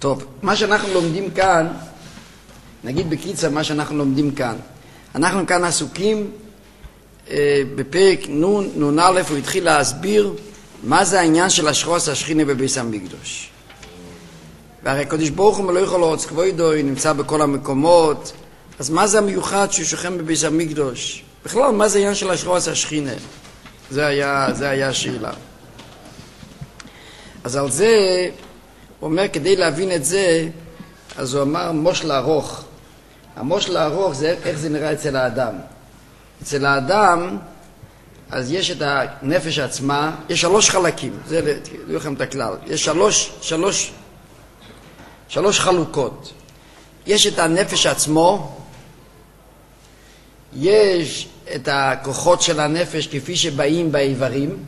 טוב, מה שאנחנו לומדים כאן, נגיד בקיצר מה שאנחנו לומדים כאן. אנחנו כאן עסוקים בפרק נ"א, הוא התחיל להסביר מה זה העניין של השרוס השכינה בביס המקדוש. והרי הקדוש ברוך הוא מלוא יכול לעוץ כבודו, הוא נמצא בכל המקומות, אז מה זה המיוחד שהוא שוכן בביס המקדוש? בכלל, מה זה העניין של השרוס השכינה? זה היה השאלה. אז על זה, הוא אומר, כדי להבין את זה, אז הוא אמר מושל ארוך. המושל הארוך זה איך זה נראה אצל האדם. אצל האדם, אז יש את הנפש עצמה, יש 3 חלקים, זה תראו לכם את הכלל, יש שלוש חלוקות. יש את הנפש עצמו, יש את הכוחות של הנפש כפי שבאים באיברים,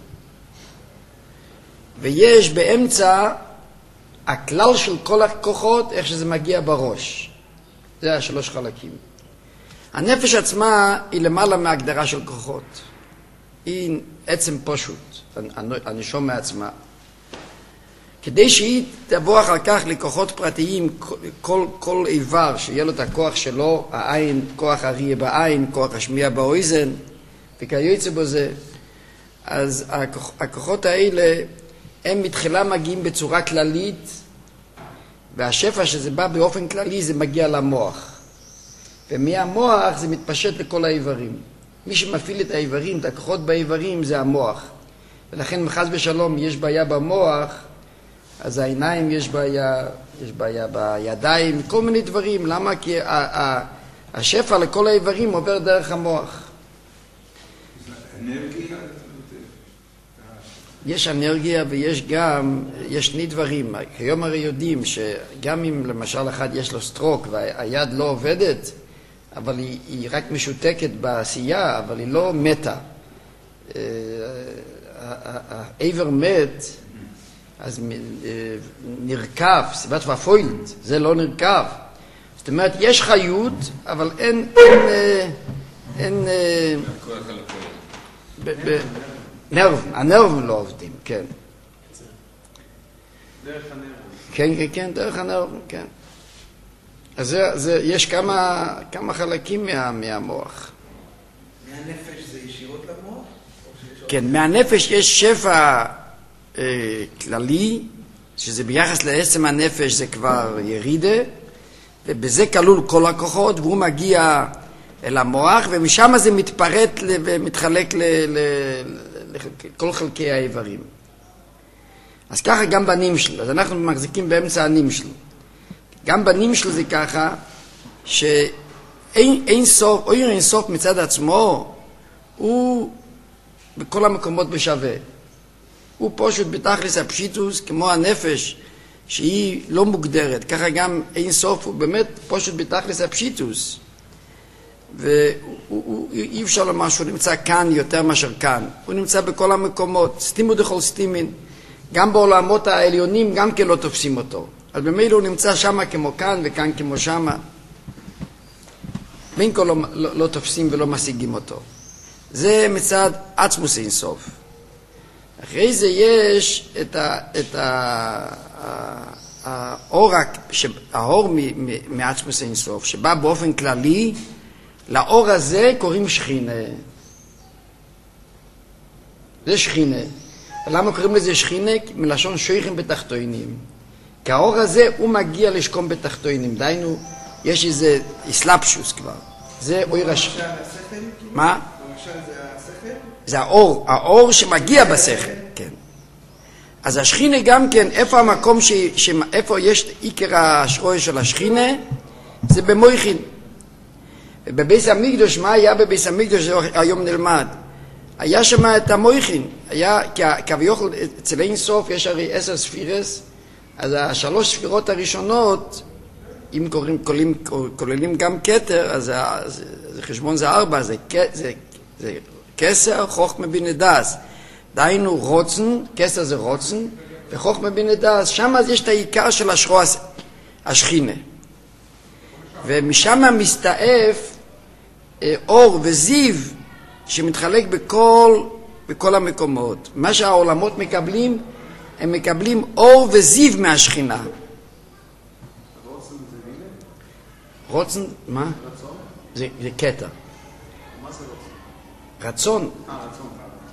ויש באמצע הכלל של כל הכוחות, איך שזה מגיע בראש. זה 3 חלקים. הנפש עצמה היא למעלה מהגדרה של כוחות. היא עצם פשוט, הנשום מעצמה. כדי שהיא תבוא אחר כך לכוחות פרטיים, כל איבר שיהיה לו את הכוח שלו, העין, כוח הראייה בעין, כוח השמיעה באוזן, וכיוצא בזה, אז הכוחות האלה, הם מתחילה מגיעים בצורה כללית, והשפע שזה בא באופן כללי זה מגיע למוח. ומהמוח זה מתפשט לכל האיברים. מי שמפעיל את האיברים, את הכוחות באיברים, זה המוח. ולכן מחז ושלום יש בעיה במוח, אז העיניים יש בעיה בידיים, כל מיני דברים. למה? כי השפע לכל האיברים עובר דרך המוח. יש אנרגיה ויש גם, יש שני דברים. היום הרי יודעים שגם אם למשל אחד יש לו סטרוק והיד לא עובדת, אבל היא רק משותקת בעשייה, אבל היא לא מתה. האיבר מת, אז נרכב, סיבת ופוילד, זה לא נרכב. זאת אומרת, יש חיות, אבל אין הנרבים לא עובדים, כן. דרך הנרבים. כן, דרך הנרבים, כן. אז יש כמה חלקים מהמוח. מהנפש זה ישירות למוח? כן, מהנפש יש שפע כללי, שזה ביחס לעצם הנפש זה כבר ירידה, ובזה כלול כל הכוחות, והוא מגיע אל המוח, ומשם זה מתפרט ומתחלק לכל חלקי האיברים. אז ככה גם בנמשל, אז אנחנו מחזיקים באמצע הנמשל. גם בנמשל זה ככה, שאין סוף, אויר אין סוף מצד עצמו, הוא בכל המקומות בשווה. הוא פשוט בתכלס הפשיטוס, כמו הנפש, שהיא לא מוגדרת. ככה גם אין סוף, הוא באמת פשוט בתכלס הפשיטוס. ואי אפשר לומר שהוא נמצא כאן יותר מאשר כאן. הוא נמצא בכל המקומות, סתימו דכל סתימין. גם בעולמות העליונים גם כן לא תופסים אותו. אז במילא הוא נמצא שמה כמו כאן וכאן כמו שמה. בין כה לא תופסים ולא משיגים אותו. זה מצד עצמוס אין סוף. אחרי זה יש את האור מעצמוס אין סוף, שבא באופן כללי, לאור הזה קוראים שכינה. זה שכינה. למה קוראים לזה שכינה? מלשון שויכים בתחתונים. כי האור הזה הוא מגיע לשכום בתחתונים. דיינו, יש איזה אסלאפשוס כבר. זה אויר השכינה. מה? למשל זה השכל? זה האור שמגיע בשכל, כן. אז השכינה גם כן, איפה המקום איפה יש עיקר השרויה של השכינה? זה במויכין. ובביס המקדוש, מה היה בביס המקדוש היום נלמד? היה שם את המויכין. היה, כביכול, אצל אין סוף יש הרי 10 ספירס, אז 3 ספירות הראשונות, אם כוללים גם כתר, אז חשבון זה 4, זה כסר, חוכמה בינה דאס. דהיינו רוצן, כסר זה רוצן, וחוכמה בינה דאס. שם אז יש את העיקר של השכינה. ומשם מסתעף אור וזיו שמתחלק בכל המקומות. מה שהעולמות מקבלים, הם מקבלים אור וזיו מהשכינה. רוצן, מה? רצון? זה קטע. מה זה רצון? רצון. רצון.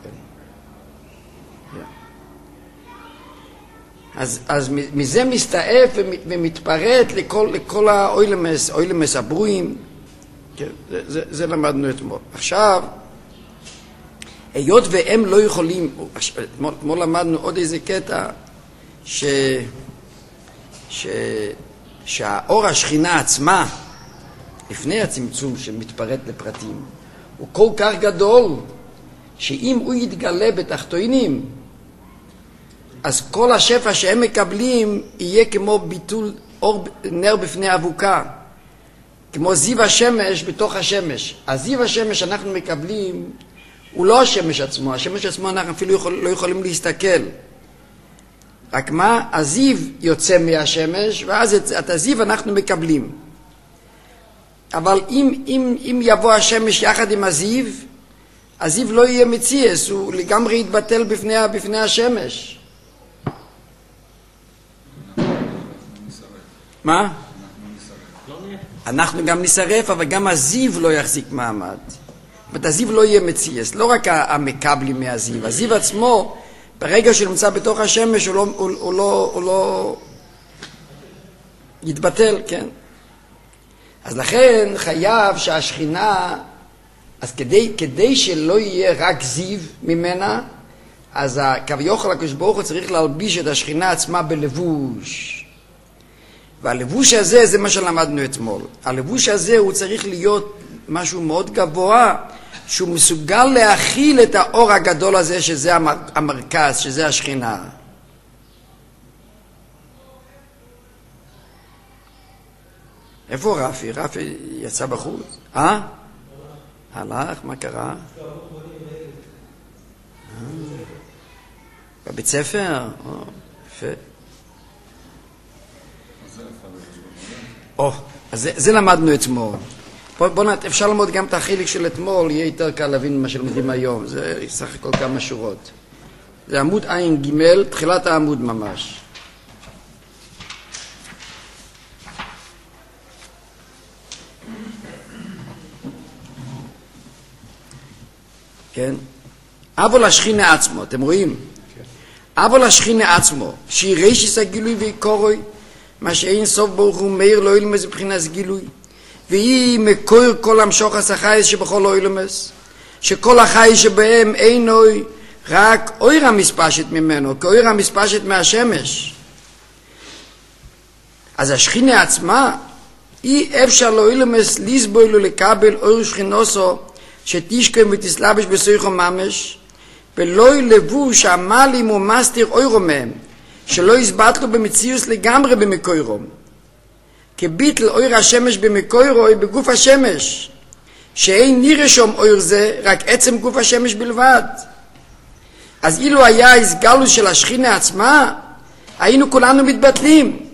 אז מזה מסתעף ומתפרט לכל האוילמס הברואים. זה למדנו אתמול. עכשיו, היות והם לא יכולים, אתמול למדנו עוד איזה קטע, שהאור השכינה עצמה, לפני הצמצום שמתפרט לפרטים, הוא כל כך גדול, שאם הוא יתגלה בתחתונים, אז כל השפע שהם מקבלים יהיה כמו ביטול אור נר בפני אבוקה, כמו זיו השמש בתוך השמש. הזיו השמש שאנחנו מקבלים הוא לא השמש עצמו, השמש עצמו אנחנו אפילו לא יכולים להסתכל. רק מה? הזיו יוצא מהשמש, ואז את הזיו אנחנו מקבלים. אבל אם יבוא השמש יחד עם הזיו, הזיו לא יהיה מציאס, הוא לגמרי יתבטל בפני השמש. מה? אנחנו גם נשרף, אבל גם הזיו לא יחזיק מעמד. זאת הזיו לא יהיה מציאס, לא רק המקבלים מהזיו. הזיו עצמו, ברגע שהוא נמצא בתוך השמש, הוא לא יתבטל, כן? אז לכן חייב שהשכינה, אז כדי שלא יהיה רק זיו ממנה, אז כביכול הקדוש ברוך הוא צריך להלביש את השכינה עצמה בלבוש. והלבוש הזה, זה מה שלמדנו אתמול. הלבוש הזה הוא צריך להיות משהו מאוד גבוה, שהוא מסוגל להכיל את האור הגדול הזה, שזה המרכז, שזה השכינה. איפה רפי? רפי יצא בחוץ? הלך? מה קרה? בבית ספר? יפה. אז זה למדנו אתמול. אפשר ללמוד גם את החלק של אתמול, יהיה יותר קל להבין מה שלומדים היום. זה סך הכל כמה שורות. זה עמוד עין ג', תחילת העמוד ממש. כן? אבל השכינה עצמו, אתם רואים? אבל השכינה עצמו, שהיא רשיס הגילוי ועיקורוי, מה שאין סוף ברוך הוא מאיר לא ילמס מבחינת גילוי, והיא מקור כל המשוך החייס שבכל לא ילמס, שכל החי שבהם אינוי רק אויר המספשת ממנו, כאויר המספשת מהשמש. אז השכינה עצמה, אי אפשר לא ילמס לסבול ולקבל אויר שכינוסו, שתשכם ותסלבש בסויכו ממש, ולא ילבו שהמלים ומסתיר אוירו מהם, שלא יסבטלו במציאוס לגמרי במקוירו. כביטל אויר השמש במקוירו היא בגוף השמש, שאין נראה שום אויר זה, רק עצם גוף השמש בלבד. אז אילו היה הסגלוס של השכינה עצמה, היינו כולנו מתבטלים.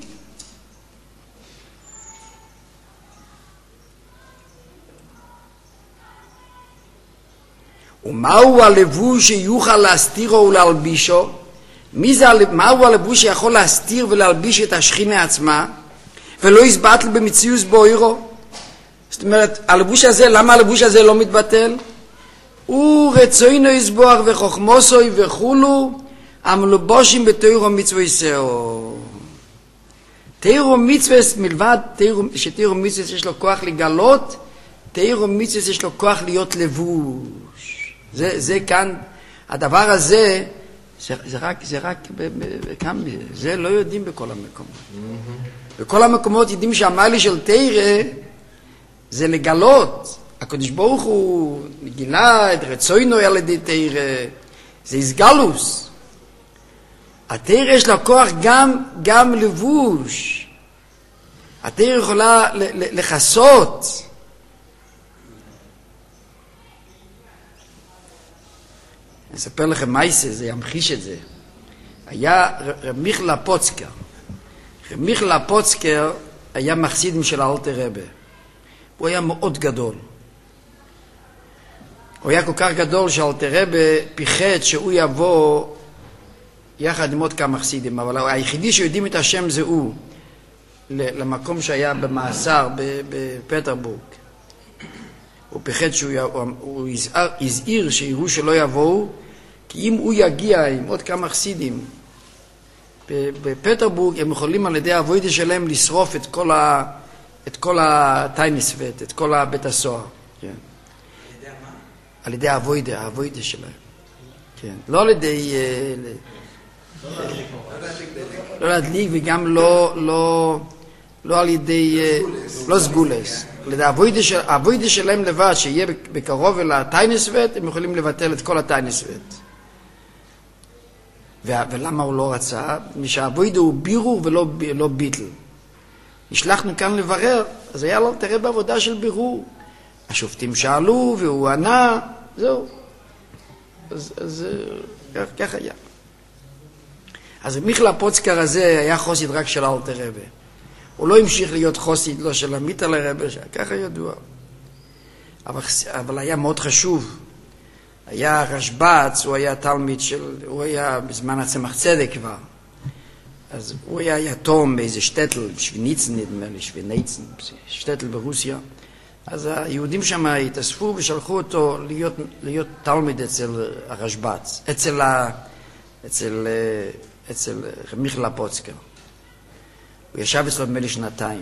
ומהו הלבוש שיוכל להסתירו ולהלבישו? מהו הלבוש שיכול להסתיר ולהלביש את השכינה עצמה ולא יסבטל במציאוס באוירו? זאת אומרת, הלבוש הזה, למה הלבוש הזה לא מתבטל? הוא רצוינו יסבוח וחוכמוסוי וכולו המלובושים בתוירו מצוויסאו. תוירו מצוויס מלבד שתוירו מצוויס יש לו כוח לגלות, תוירו מצוויס יש לו כוח להיות לבוש. זה כאן, הדבר הזה, זה רק כאן, זה לא יודעים בכל המקומות. בכל המקומות יודעים שהמעלה של תורה זה לגלות. הקדוש ברוך הוא גילה את רצונו על ידי תורה, זה הסגלוס. התורה יש לה כוח גם לבוש. התורה יכולה לחסות. אני אספר לכם מה זה ימחיש את זה. היה רב מיכל הפוצקר. רב מיכל הפוצקר היה מחסידים של האלטר רבי. הוא היה מאוד גדול. הוא היה כל כך גדול שהאלטר רבי פיחד שהוא יבוא יחד עם עוד כמה מחסידים, אבל היחידי שיודעים את השם זה הוא. למקום שהיה במאסר בפטרבורג. הוא פחד שהוא הזהיר שיראו שלא יבואו, כי אם הוא יגיע עם עוד כמה חסידים בפטרבורג, הם יכולים על ידי העבודה שלהם לשרוף את כל הטייניסווט, את כל בית הסוהר. כן. על ידי העבודה שלהם. כן. לא על ידי... לא להדליק וגם לא על ידי... לא סגולס. על ידי העבודה שלהם לבד, שיהיה בקרוב אל הטייניסווט, הם יכולים לבטל את כל הטייניסווט. ולמה הוא לא רצה? משהעבודה הוא בירור ולא ביטל. נשלחנו כאן לברר, אז היה לו תראה בעבודה של בירור. השופטים שאלו והוא ענה, זהו. אז כך היה. אז מיכל הפוצקר הזה היה חוסיד רק של אלתר רבי. הוא לא המשיך להיות חוסיד, לא של המיטל רבי, ככה ידוע. אבל היה מאוד חשוב. היה רשב"ץ, הוא היה תלמיד הוא היה בזמן הצמח צדק כבר. אז הוא היה יתום באיזה שטטל, שוויניצן נדמה לי, שוויניצן, שטטל ברוסיה. אז היהודים שם התאספו ושלחו אותו להיות תלמיד אצל הרשב"ץ, אצל מיכל הפוצקר. הוא ישב אצלו נדמה לי שנתיים.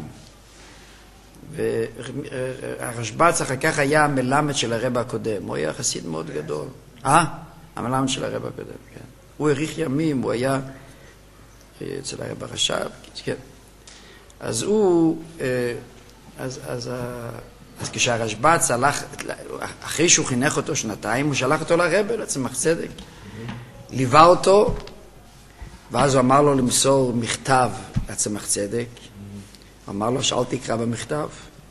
והרשב"ץ אחר כך היה המלמד של הרב הקודם. הוא היה חסיד מאוד גדול. המלמד של הרב הקודם, כן. הוא האריך ימים, הוא היה אצל הרב הרש"ב, כן. אז הוא, אז כשהרשב"ץ הלך, אחרי שהוא חינך אותו שנתיים, הוא שלח אותו לרב, לצמח צדק. ליווה אותו, ואז הוא אמר לו למסור מכתב לצמח צדק. הוא אמר לו שאל תקרא במכתב.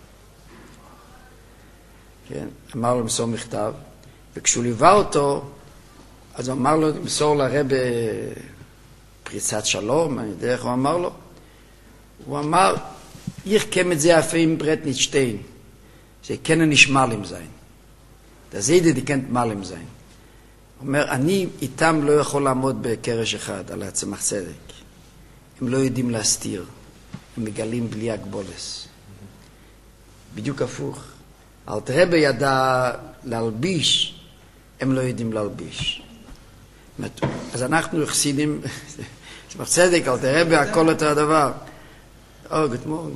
כן, אמר לו למסור מכתב. וכשהוא ליווה אותו, אז הוא אמר לו למסור לרב פריצת שלום, אני יודע איך הוא אמר לו. הוא אמר, איך כמת זה יפה עם ברט ניטשטיין. זה כן נשמע עם זין. תזידי דיקנט מל עם זין. הוא אומר, אני איתם לא יכול לעמוד בקרש אחד על הצמח צדק. הם לא יודעים להסתיר. הם מגלים בלי הגבולס. בדיוק הפוך. אלתר רבי ידע להלביש, הם לא יודעים להלביש. אז אנחנו החסידים, צמח צדק, אלתר רבי, הכל אותו הדבר. גוט מורן.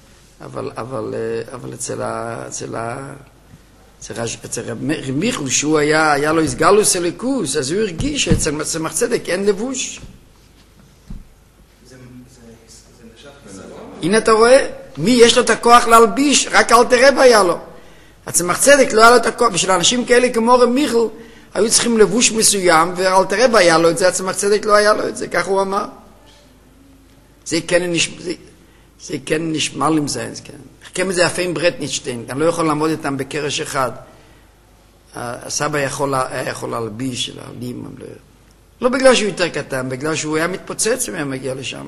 אבל אצל רב מיכל, שהוא היה לו הסגלוס אליקוס, אז הוא הרגיש שאצל צמח צדק אין לבוש. הנה אתה רואה, מי יש לו את הכוח להלביש? רק אלתר רבי היה לו. הצמח צדק לא היה לו את הכוח. בשביל אנשים כאלה כמו רב מיכל, היו צריכים לבוש מסוים, ואלתר רבי היה לו את זה, הצמח צדק לא היה לו את זה, כך הוא אמר. זה כן נשמע עם זה, כן. כמה זה יפה עם ברט ניטשטיין, אני לא יכול לעמוד איתם בקרש אחד. הסבא היה יכול להלביש, להעלים, לא בגלל שהוא יותר קטן, בגלל שהוא היה מתפוצץ והיה מגיע לשם.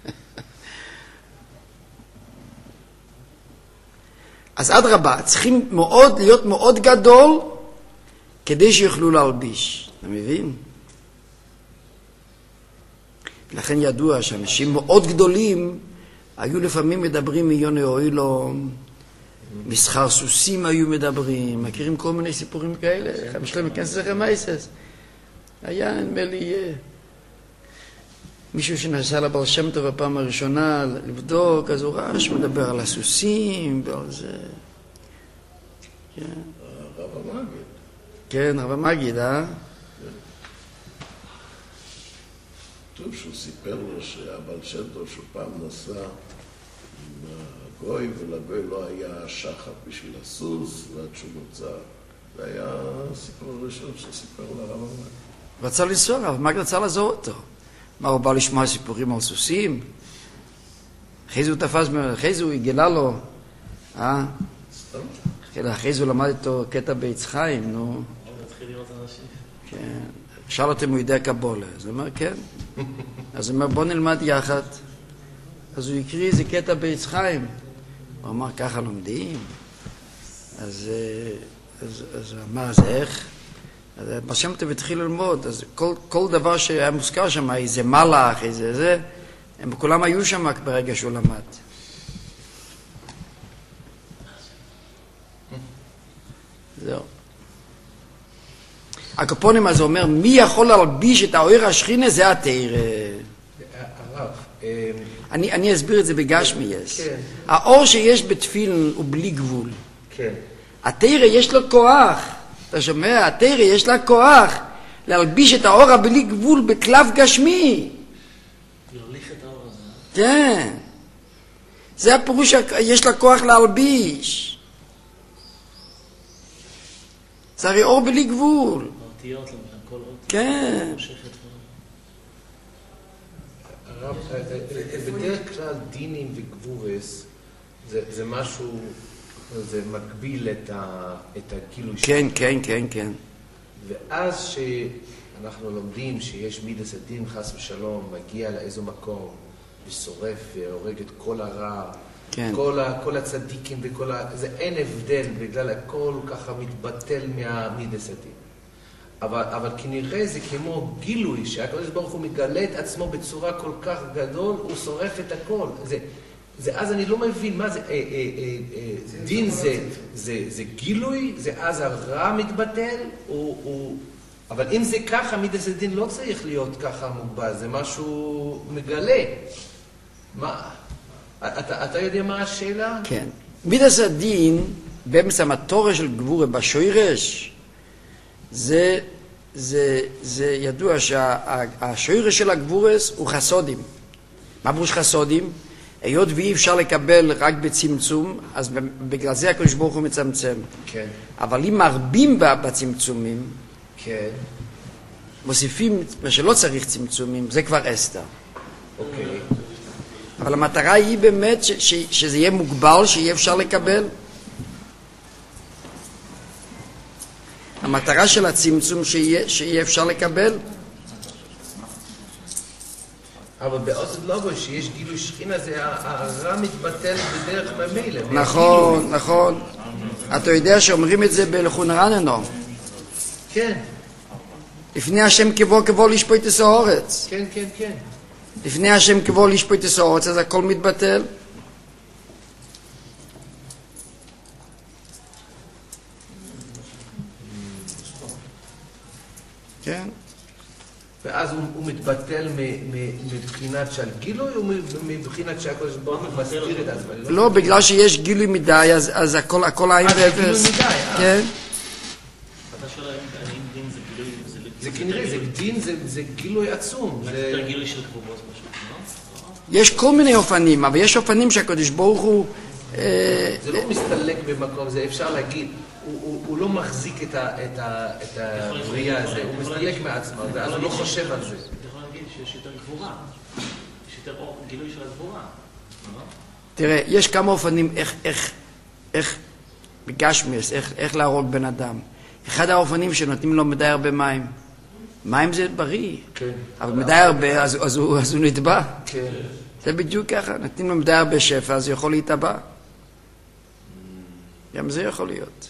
אז אדרבה, צריכים להיות מאוד גדול כדי שיוכלו להלביש. אתה מבין? לכן ידוע שאנשים מאוד גדולים היו לפעמים מדברים מיוני אוילו, מסחר סוסים היו מדברים, מכירים כל מיני סיפורים כאלה, משלם מכנס לכם מייסס. היה נדמה לי מישהו שנסע לבעל שם טוב בפעם הראשונה לבדוק, אז הוא ראה שמדבר על הסוסים ועל זה. כן. הרב המגיד. כן, הרב המגיד, טוב שהוא סיפר לו שהבעל שם טוב שהוא פעם נסע עם הגוי, ולגוי לא היה שחת בשביל הסוס, ועד שהוא מוצא. זה היה הסיפור הראשון שסיפר לרב המגיד. רצה לנסוע, הרב המגיד רצה לעזור אותו. מה, הוא בא לשמוע סיפורים על סוסים? אחרי זה הוא תפס, אחרי זה הוא הגלה לו, אחרי זה הוא למד איתו קטע בעץ חיים, נו. הוא התחיל לראות אנשים. כן. שאל אותם הוא יודע קבולה. אז הוא אומר, כן. אז הוא אומר, בוא נלמד יחד. אז הוא הקריא איזה קטע בעץ חיים. הוא אמר, ככה לומדים. אז הוא אמר, אז איך? אז בשם טוב התחיל ללמוד. אז כל דבר שהיה מוזכר שם, איזה מלאך, איזה זה, הם כולם היו שם ברגע שהוא למד. הקופונים הזה אומר, מי יכול להלביש את האור השכינה? זה התורה. הרב, אני אסביר את זה בגשמיאס. כן. האור שיש בתפילין הוא בלי גבול. כן. התורה יש לו כוח, אתה שומע? התורה יש לה כוח להלביש את האור הבלי גבול בקלף גשמי. להוליך את האור הזה. כן. זה הפירוש, יש לה כוח להלביש. זה הרי אור בלי גבול. האותיות, למשל, כל אות. כן. מושכת הרב, בדרך כלל דינים וגבורס זה משהו, זה מקביל את הגילוי שלו. כן, כן, כן, כן. ואז שאנחנו לומדים שיש מידס הדין חס ושלום, מגיע לאיזו מקום ושורף והורג את כל הרע, כן. כל הצדיקים וכל זה אין הבדל, בגלל הכל ככה מתבטל מהמידס הדין. אבל כנראה זה כמו גילוי, שהקדוש ברוך הוא מגלה את עצמו בצורה כל כך גדול, הוא שורף את הכל. אז אני לא מבין מה זה, דין זה גילוי, זה אז הרע מתבטל, אבל אם זה ככה, מידס הדין לא צריך להיות ככה מוגבל, זה משהו מגלה. אתה יודע מה השאלה? כן. מידס הדין, באמצע המטורה של גבורה בשוירש, זה ידוע שהשוירש של הגבורס הוא חסודים. מה פירוש חסודים? היות ואי אפשר לקבל רק בצמצום, אז בגלל זה הקדוש ברוך הוא מצמצם. כן. אבל אם מרבים בצמצומים, כן. מוסיפים מה שלא צריך צמצומים, זה כבר אסתר. אוקיי. אבל המטרה היא באמת שזה יהיה מוגבל, שיהיה אפשר לקבל. המטרה של הצמצום שיהיה אפשר לקבל. אבל באוסד לובו שיש גילוי שכינה, זה הרע מתבטל בדרך ממילא. נכון, נכון. אתה יודע שאומרים את זה בלכון רננו. כן. לפני השם כבוא לשפוט את האורץ. כן, כן, כן. לפני השם כבוא לשפוט את האורץ, אז הכל מתבטל. כן. ואז הוא מתבטל מבחינת של גילוי, או מבחינת שהקדוש ברוך הוא מסתיר את עצמו? לא, בגלל שיש גילוי מדי, אז הכל העין זה גילוי ואפס. מדי, כן. אתה שואל האם דין זה גילוי, זה כנראה, זה דין, זה גילוי עצום. זה יותר גילוי של כבובות פשוט, לא? יש כל מיני אופנים, אבל יש אופנים שהקדוש ברוך הוא... זה לא מסתלק במקום, זה אפשר להגיד, הוא לא מחזיק את הבריאה הזה, הוא מסתלק מעצמו, ואז הוא לא חושב על זה. אתה יכול להגיד שיש יותר גבורה, יש יותר גילוי של הגבורה, לא? תראה, יש כמה אופנים איך בגשמיאס, איך להרוג בן אדם. אחד האופנים שנותנים לו מדי הרבה מים. מים זה בריא, כן. אבל מדי הרבה, אז הוא נטבע. כן. זה בדיוק ככה, נותנים לו מדי הרבה שפע, אז הוא יכול להתאבע. גם זה יכול להיות.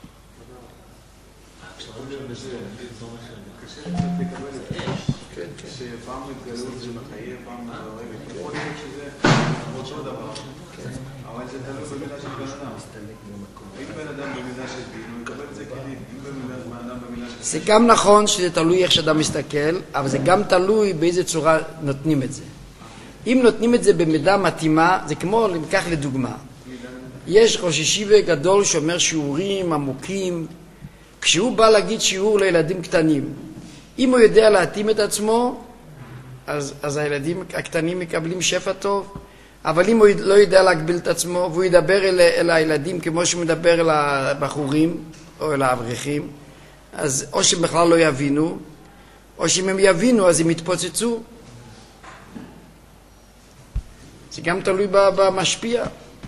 כן, כן. שפעם התגלות זה מחייב, פעם זה הרגע. יכול להיות שזה אותו דבר. אבל זה תלוי במידה של בן אדם. אם בן אדם במידה של דין, הוא יקבל את זה כדין. אם בן אדם במידה של... זה גם נכון שזה תלוי איך שאדם מסתכל, אבל זה גם תלוי באיזה צורה נותנים את זה. אם נותנים את זה במידה מתאימה, זה כמו, ניקח לדוגמה, יש ראש ישיבה גדול שאומר שיעורים עמוקים, כשהוא בא להגיד שיעור לילדים קטנים, אם הוא יודע להתאים את עצמו, אז הילדים הקטנים מקבלים שפע טוב, אבל אם הוא לא יודע להגביל את עצמו, והוא ידבר אל הילדים כמו שהוא מדבר אל הבחורים או אל האברכים, אז או שהם בכלל לא יבינו, או שאם הם יבינו אז הם יתפוצצו. זה גם תלוי במשפיע.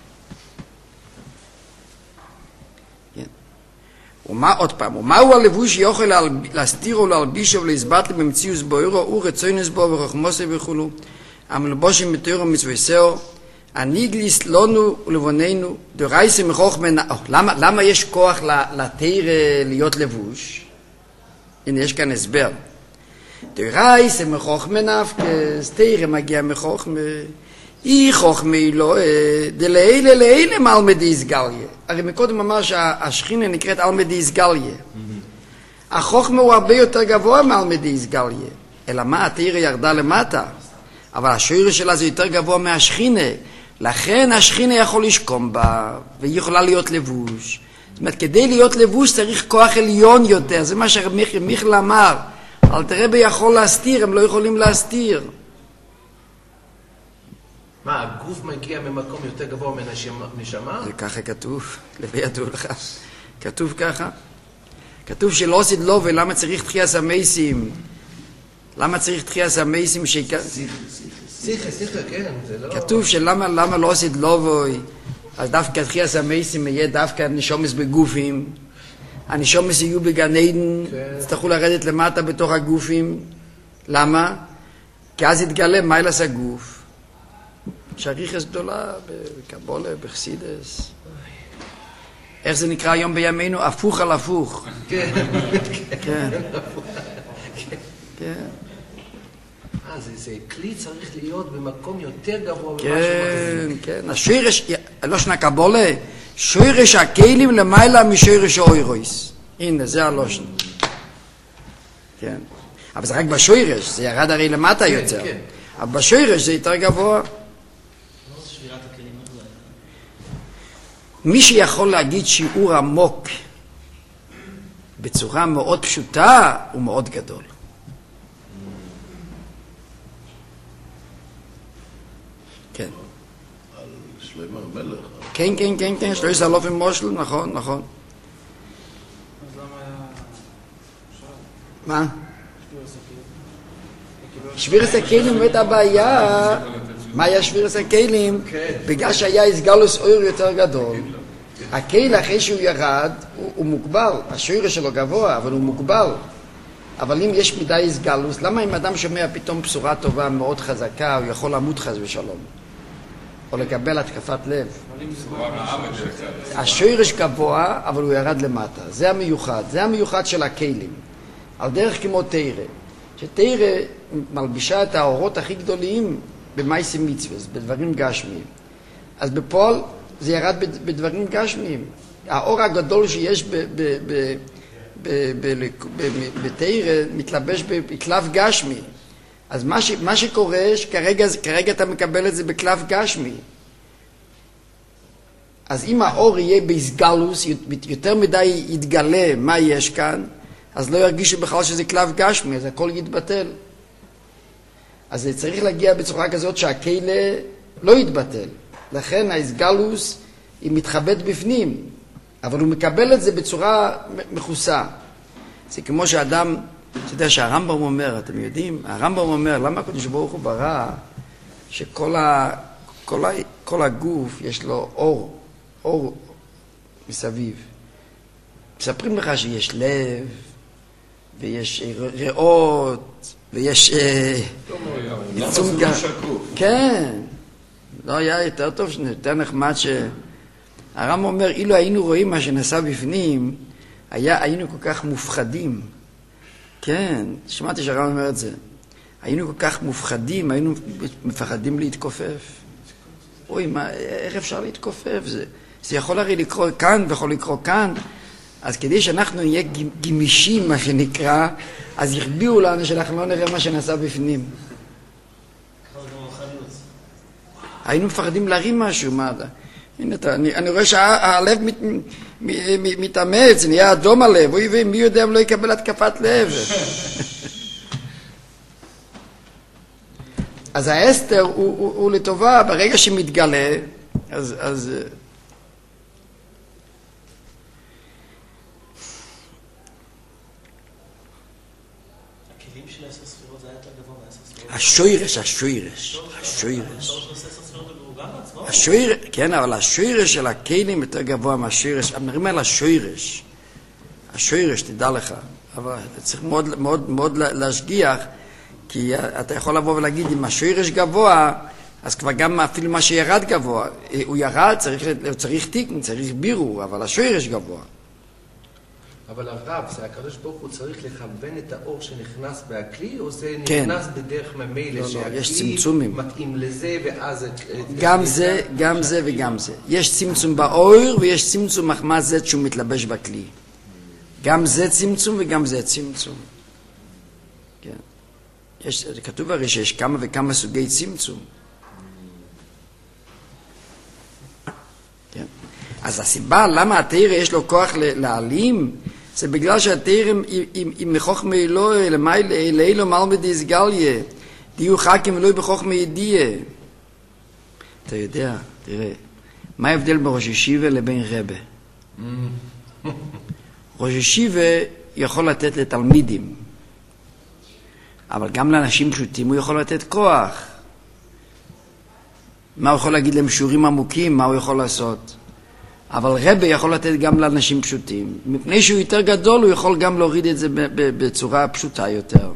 ומה עוד פעם? ומהו הלבוש שיוכל להסתיר או להלביש או להסבט במציאוס בוירו הוא רצוינס בו ורחמוסי וכולו המלבושים בתוירו ומצויסאו הניגליס לנו ולבוננו דורייסי מחוכמן. למה יש כוח לתיר להיות לבוש? הנה יש כאן הסבר. דורייסי מחוכמן אבקס תיר מגיע מחוכמה אי חוכמי לא דלאלה מלמדי איסגליה. הרי מקודם אמר שהשכינה נקראת אלמדי איסגליה. החוכמה הוא הרבה יותר גבוה מעל מדי איסגליה. אלא מה, התאירה ירדה למטה. אבל השורש שלה זה יותר גבוה מהשכינה. לכן השכינה יכול לשכום בה, והיא יכולה להיות לבוש. זאת אומרת, כדי להיות לבוש צריך כוח עליון יותר. זה מה שמיכל אמר. אל תראה ביכול להסתיר, הם לא יכולים להסתיר. מה, הגוף מגיע ממקום יותר גבוה מנשמה? זה ככה כתוב, לפי ידעו לך. כתוב ככה. כתוב שלא עשית לו, ולמה צריך תחייס המייסים? למה צריך תחייס המייסים שיחה, כן, זה לא... כתוב שלמה לא עשית לו, אז דווקא תחייס המייסים יהיה דווקא נשומס בגופים. הנשומס יהיו בגן עדן, יצטרכו לרדת למטה בתוך הגופים. למה? כי אז יתגלה מיילס הגוף. שריחס גדולה בקבולה, בחסידס. איך זה נקרא היום בימינו? הפוך על הפוך. כן. כן. כן. זה כלי צריך להיות במקום יותר גבוה ממה כן, כן. השורש, לא שנה קבולה, שורש הכלים למעלה משורש האוירויס. הנה, זה הלושן. כן. אבל זה רק בשורש, זה ירד הרי למטה יותר. אבל בשורש זה יותר גבוה. מי שיכול להגיד שיעור עמוק בצורה מאוד פשוטה הוא מאוד גדול. כן. על שלמה המלך. כן, כן, כן, כן, שלוש אלוף עם מושל, נכון, נכון. אז למה היה... מה? שבירס הכלים באמת הבעיה. מה היה שבירס הכלים? בגלל שהיה איסגלוס אור יותר גדול. הכלי אחרי שהוא ירד הוא מוגבל. השורש שלו גבוה, אבל הוא מוגבל. אבל אם יש מדי איסגלוס, למה אם אדם שומע פתאום בשורה טובה מאוד חזקה, הוא יכול למות חס ושלום? או לקבל התקפת לב. השורש גבוה, אבל הוא ירד למטה. זה המיוחד. זה המיוחד של הכלים. על דרך כמו תירה. שתירה מלבישה את האורות הכי גדולים במייסי מצווה, בדברים גשמיים. אז בפועל זה ירד בדברים גשמיים. האור הגדול שיש בתירה מתלבש בקלף גשמי. אז מה שקורה, כרגע אתה מקבל את זה בקלף גשמי. אז אם האור יהיה באיסגלוס, יותר מדי יתגלה מה יש כאן, אז לא ירגישו בכלל שזה קלף גשמי, אז הכל יתבטל. אז זה צריך להגיע בצורה כזאת שהכלה לא יתבטל. לכן האיסגלוס היא מתחבאת בפנים, אבל הוא מקבל את זה בצורה מכוסה. זה כמו שאדם, אתה יודע שהרמב"ם אומר, אתם יודעים, הרמב"ם אומר, למה הקדוש ברוך הוא ברא שכל הגוף יש לו אור מסביב. מספרים לך שיש לב, ויש ריאות, ויש ייצום גם. כן. לא היה יותר טוב, יותר נחמד הרמב"ם אומר, אילו היינו רואים מה שנעשה בפנים, היינו כל כך מופחדים. כן, שמעתי שהרמב"ם אומר את זה. היינו כל כך מופחדים, היינו מפחדים להתכופף. אוי, איך אפשר להתכופף? זה יכול הרי לקרוא כאן ויכול לקרוא כאן. אז כדי שאנחנו נהיה גמישים, מה שנקרא, אז יכביאו לנו שאנחנו לא נראה מה שנעשה בפנים. היינו מפחדים להרים משהו, מה אתה? הנה, אני רואה שהלב מתאמץ, נהיה אדום הלב, מי יודע אם לא יקבל התקפת לב. אז האסתר הוא לטובה, ברגע שמתגלה, אז השורש, כן, אבל השורש של הכלים יותר גבוה מהשורש, מדברים על השורש, תדע לך, אבל צריך מאוד להשגיח, כי אתה יכול לבוא ולהגיד, אם השורש גבוה, אז כבר גם אפילו מה שירד גבוה, הוא ירד, צריך תיקון, צריך בירור, אבל השורש גבוה. אבל הרב, זה הקדוש ברוך הוא צריך לכוון את האור שנכנס בהכלי, או זה נכנס בדרך ממילא, שהכלי מתאים לזה, ואז... גם זה וגם זה. יש צמצום באור, ויש צמצום מחמד זה שהוא מתלבש בכלי. גם זה צמצום וגם זה צמצום. כן. כתוב הרי שיש כמה וכמה סוגי צמצום. כן. אז הסיבה למה התורה יש לו כוח להעלים, זה בגלל שהתורה היא מחוכמה אלוהי, לאילו מלמד יסגליה, דיו חכים ולא בחוכמה ידיעה. אתה יודע, תראה, מה ההבדל בין ראש ישיבה לבין רבה? ראש ישיבה יכול לתת לתלמידים, אבל גם לאנשים פשוטים הוא יכול לתת כוח. מה הוא יכול להגיד להם שיעורים עמוקים, מה הוא יכול לעשות? אבל רבה יכול לתת גם לאנשים פשוטים. מפני שהוא יותר גדול, הוא יכול גם להוריד את זה בצורה פשוטה יותר.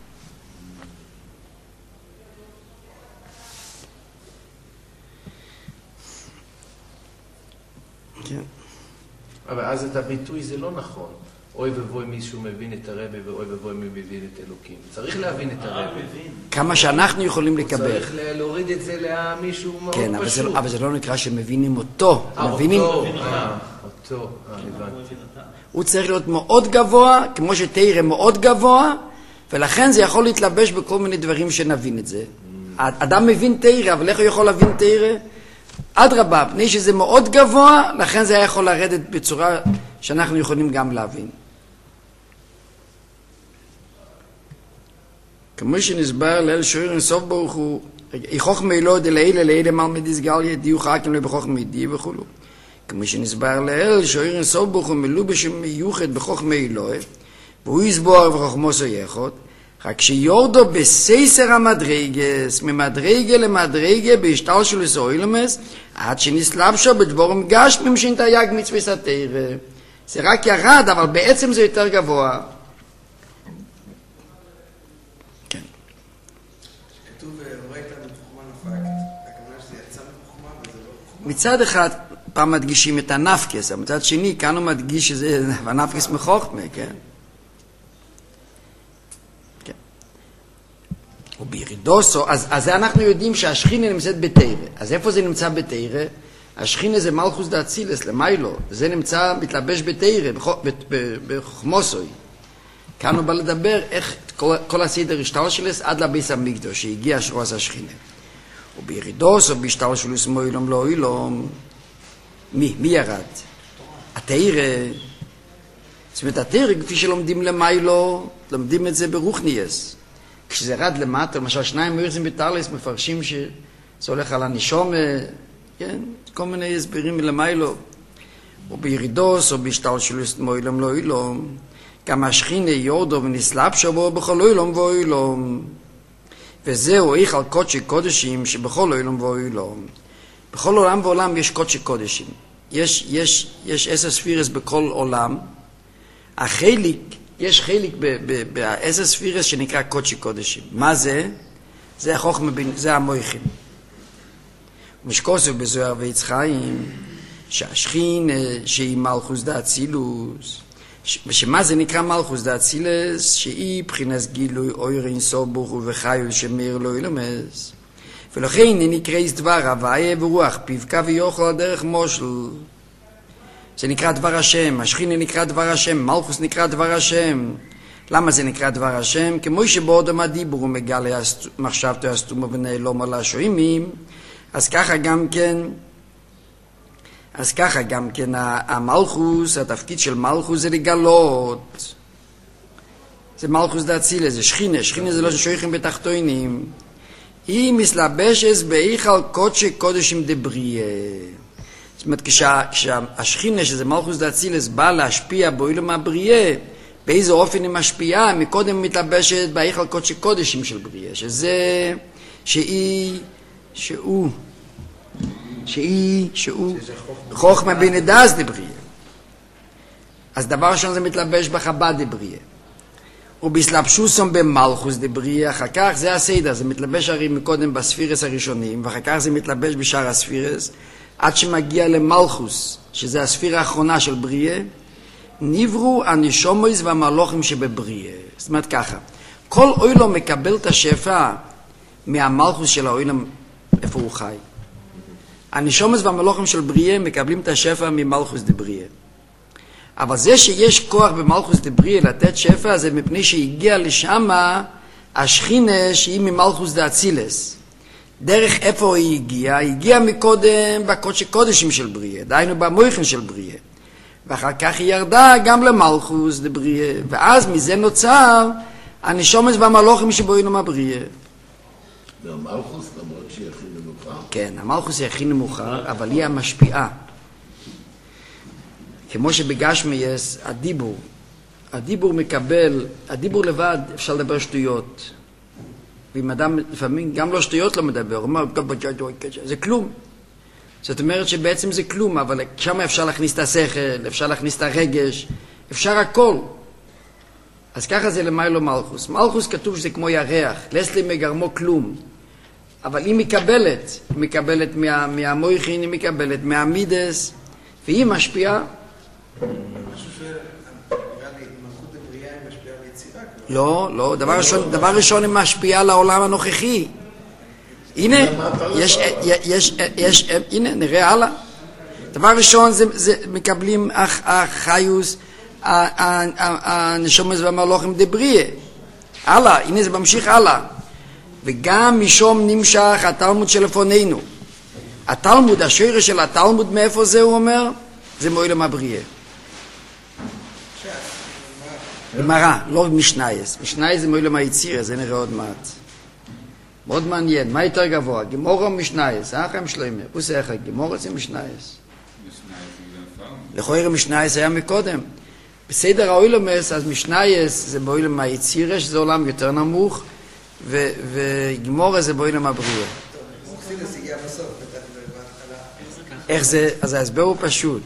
כן. אבל אז את הביטוי זה לא נכון. אוי ובוי מישהו מבין את הרבי ואוי ובוי מי מבין את אלוקים. צריך להבין את הרבי. כמה שאנחנו יכולים לקבל. צריך להוריד את זה למישהו מאוד כן, פשוט. אבל זה לא נקרא שמבינים אותו. אותו, הבנתי. הוא צריך להיות מאוד גבוה, כמו שתראה מאוד גבוה, ולכן זה יכול להתלבש בכל מיני דברים שנבין את זה. האדם מבין תראה, אבל איך הוא יכול להבין תראה? אדרבה, פני שזה מאוד גבוה, לכן זה היה יכול לרדת בצורה שאנחנו יכולים גם להבין. כמו שנסבר לאל שורר אינסוף ברוך הוא, חוכמה אלוהי דלעילה לעילה מלמד יסגליה, דיו חכים לא בחוכמה ידיעה וכו'. כמו שנסבר לאל שורר אינסוף ברוך הוא מלובש ומיוחד בחוכמה אלוהי, והוא יסבור וחוכמו סייכות, רק שיורדו בסייסר המדרגס, ממדרגה למדרגה, בהשתל של סוילמס, עד שנסלבשו בדבורם גשמים שנתייג מצווה התורה. זה רק ירד, אבל בעצם זה יותר גבוה. כן. כתוב, ראית מחוכמה נפקת, הכוונה שזה יצא מחוכמה וזה לא מחוכמה? מצד אחד, פעם מדגישים את הנפקס, אבל מצד שני, כאן הוא מדגיש שזה הנפקס מחוכמה, כן? ובירידוסו, אז אנחנו יודעים שהשכינה נמצאת בתורה. אז איפה זה נמצא בתורה? השכינה זה מלכוס דאצילס, למיילו. זה נמצא, מתלבש בתורה, בחוכמוסוי. כאן הוא בא לדבר איך כל הסדר השתלשלס עד לביס המקדוש, שהגיע שרוס השכינה. ובירידוסו, בהשתלשלוס מוילום לא אילום. מי ירד? התורה. זאת אומרת, התורה, כפי שלומדים למיילו, לומדים את זה ברוחניאס. כשזה רד למטה, למשל שניים מוירזים בתרלס מפרשים שזה הולך על הנשום, כן? כל מיני הסברים מלמיילו. או בירידוס, או בהשתלשלוס מוילום לא אילום. גם השכינה יורדו ונסלבשו בו בכל אילום ואילום. וזהו איך על קודשי קודשים שבכל אילום ואילום. בכל עולם ועולם יש קודשי קודשים. יש 10 ספירס בכל עולם. החלק, יש חלק ב10 ספירס שנקרא קודשי קודשים. מה זה? זה החוכמה, זה המויכים. משקוסו בזוהר ועץ חיים, שהשכין שהיא מלכוס דאצילוס, ושמה זה נקרא מלכוס דאצילס? שהיא בחינס גילוי אויר אינסוף ברוך הוא וחיול שמיר לא ילמס. ולכן היא נקרא דבר הוויה ורוח פיבקה ויוכל על דרך מושל. זה נקרא דבר השם, השכינה נקרא דבר השם, מלכוס נקרא דבר השם. למה זה נקרא דבר השם? כמו שבאודם הדיבור הוא מגלה מחשבתו הסתומו ונעלום על השוימים, אז ככה גם כן המלכוס, התפקיד של מלכוס זה לגלות. זה מלכוס דאצילה, זה שכינה, שכינה זה לא שויכים בתחתונים. היא מסלבשת בהיכל קודשי קודשים דבריה. זאת אומרת, כשהשכינה, שזה מלכוס דאצילס, בא להשפיע בעולם הבריאה, באיזה אופן היא משפיעה, מקודם מתלבשת בהיכל קודשי קודשים של בריאה, שזה, שהוא חוכמה בנדס דבריה. אז דבר ראשון זה מתלבש בחב"ד דבריה. ובסלבשוסום במלכוס דבריה, אחר כך זה הסדר, זה מתלבש הרי מקודם בספירס הראשונים, ואחר כך זה מתלבש בשאר הספירס, עד שמגיע למלכוס, שזה הספירה האחרונה של בריה, נברו הנשומויס והמלוכים שבבריה. זאת אומרת ככה, כל אוילום מקבל את השפע מהמלכוס של האוילום, איפה הוא חי. הנשומויס והמלוכים של בריה מקבלים את השפע ממלכוס דבריה. אבל זה שיש כוח במלכוס דבריה לתת שפע, זה מפני שהגיע לשם השכינה שהיא ממלכוס דאצילס. דרך איפה היא הגיעה? היא הגיעה מקודם בקודש קודשים של בריה, דהיינו במויכן של בריה. ואחר כך היא ירדה גם למלכוס דבריה, ואז מזה נוצר הנשומס והמלוכים שבוינו הבריה. והמלכוס למרות שהיא הכי נמוכה? כן, המלכוס היא הכי נמוכה, אבל היא המשפיעה. כמו שבגשמי יש הדיבור מקבל, הדיבור לבד אפשר לדבר שטויות. ואם אדם לפעמים גם לא שטויות לא מדבר, הוא אומר, זה כלום. זאת אומרת שבעצם זה כלום, אבל שם אפשר להכניס את השכל, אפשר להכניס את הרגש, אפשר הכל. אז ככה זה למיילו מלכוס. מלכוס כתוב שזה כמו ירח, לסלי מגרמו כלום. אבל היא מקבלת מהמויכין, היא מקבלת מהמידס, והיא משפיעה. משהו נראה לי, מלכות הבריאה היא משפיעה ביצירה? לא, דבר ראשון היא משפיעה לעולם הנוכחי. הנה, הנה, נראה הלאה. דבר ראשון זה מקבלים החיוס, הנשומס והמלוכים דבריה. הלאה, הנה זה ממשיך הלאה. וגם משום נמשך התלמוד שלפוננו. התלמוד, השורש של התלמוד, מאיפה זה הוא אומר? זה מעולם הבריה. גמרא, לא משנייס. משנייס זה מעולם היצירה, זה נראה עוד מעט. מאוד מעניין. מה יותר גבוה? גמורה או משנייס? אחם שלמה. הוא עושה אחד, גמורה זה משנייס. לכאורה משנייס היה מקודם. בסדר האוילומס, אז משנייס זה בעולם היצירה, שזה עולם יותר נמוך, וגמורה זה בעולם הבריה. איך זה? אז ההסבר הוא פשוט.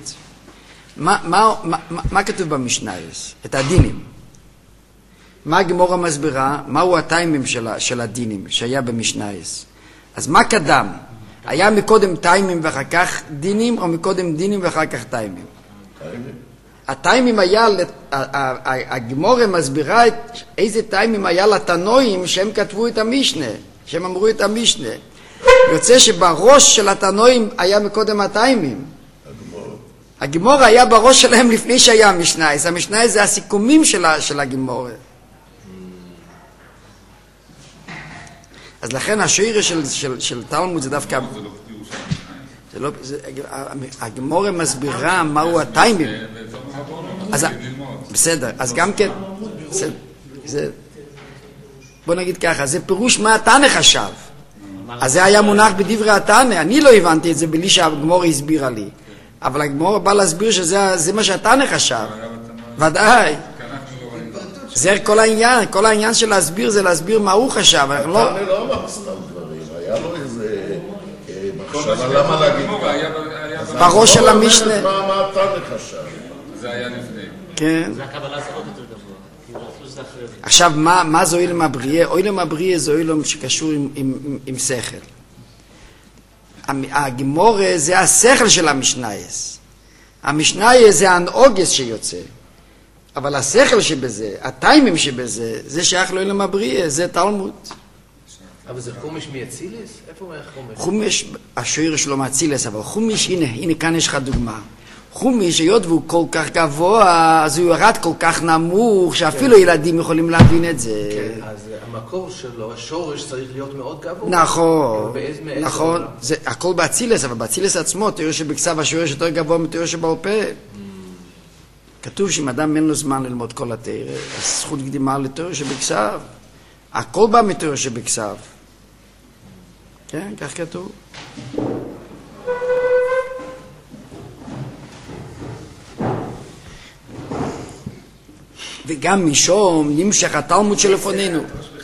מה כתוב במשנייס? את הדינים. מה הגמורה מסבירה? מהו הטיימים של הדינים שהיה במשנייס? אז מה קדם? היה מקודם טיימים ואחר כך דינים, או מקודם דינים ואחר כך טיימים? הטיימים היה, הגמורה מסבירה איזה טיימים היה לתנועים שהם כתבו את המשנה, שהם אמרו את המשנה. יוצא שבראש של התנועים היה מקודם הטיימים. הגמורה היה בראש שלהם לפני שהיה המשנייס. המשנייס זה הסיכומים של הגמורה. אז לכן השעיר של תלמוד זה דווקא... הגמורה מסבירה מהו הטיימים. בסדר, אז גם כן... בוא נגיד ככה, זה פירוש מה התנא חשב. אז זה היה מונח בדברי התנא. אני לא הבנתי את זה בלי שהגמורה הסבירה לי. אבל הגמורה בא להסביר שזה מה שהתנא חשב. ודאי. זה כל העניין של להסביר זה להסביר מה הוא חשב. התנא לא אמר סתם דברים, היה לו איזה מחשבה, למה להגיד בראש של המשנה. מה התנא חשב? זה היה לפני. כן. זה הקבלה זה עוד יותר גבוה. עכשיו, מה זה אוילם הבריה? אוילם הבריה זה אוילם שקשור עם שכל. הגמורה זה השכל של המשנייס. המשנייס זה האנאוגס שיוצא. אבל השכל שבזה, הטיימים שבזה, זה שייך לאוילם הבריה, זה תלמוד. אבל זה חומש מאצילס? איפה הוא היה חומש? חומש, השוער שלו מאצילס, אבל חומש, הנה כאן יש לך דוגמה. חומש, היות והוא כל כך גבוה, אז הוא ירד כל כך נמוך, שאפילו ילדים יכולים להבין את זה. כן, אז המקור שלו, השורש צריך להיות מאוד גבוה. נכון, זה הכל באצילס, אבל באצילס עצמו, תיאור שבכסף השורש יותר גבוה מתיאור שבעל פה. כתוב שאם אדם אין לו זמן ללמוד כל התיאור, אז זכות קדימה לתיאור שבכסף. הכל בא מתיאור שבכסף. כן, כך כתוב. וגם משום נמשך התלמוד שלפוננו.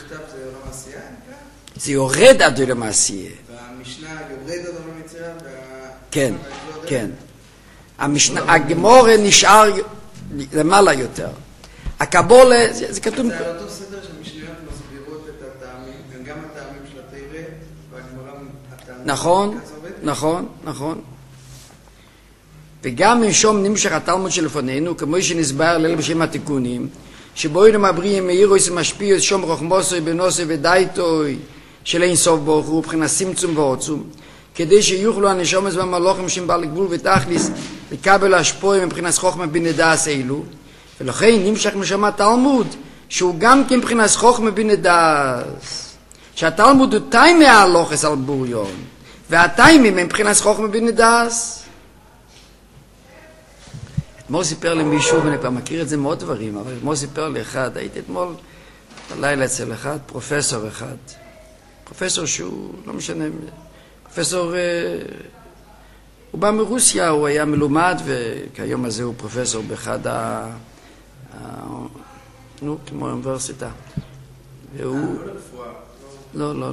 זה יורד עד עולם העשייה. והמשנה יורד עד עולם היצירה. כן, כן. הגמורה נשאר למעלה יותר. הקבולה, זה כתוב... זה על אותו סדר שהמשניות מסבירות את הטעמים, גם הטעמים של התורה, והגמרא הטעמים. נכון. וגם משום נמשך התלמוד שלפוננו, כמו שנסבר ליל בשם התיקונים, שבו אינם הבריאים מאירוס ומשפיעוס שום רחמוסוי בנוסוי ודייטוי של אין סוף ברוך הוא, מבחינת צמצום ועוצום. כדי שיוכלו הנשומות והמלוכים שהם בעל גבול ותכליס לקבל השפועה מבחינת חוכמה בינה דעת אלו, ולכן נמשך משם התלמוד שהוא גם כן מבחינת חוכמה בינה דעת, שהתלמוד הוא תיימי ההלוכס על בוריון, והתיימי מבחינת חוכמה בינה דעת. אתמול סיפר לי מישהו, ואני כבר מכיר את זה מאוד דברים, אבל אתמול סיפר לי אחד, הייתי אתמול בלילה אצל אחד, פרופסור אחד, פרופסור שהוא, לא משנה, פרופסור, הוא בא מרוסיה, הוא היה מלומד, וכיום הזה הוא פרופסור באחד כמו האוניברסיטה. והוא... לא.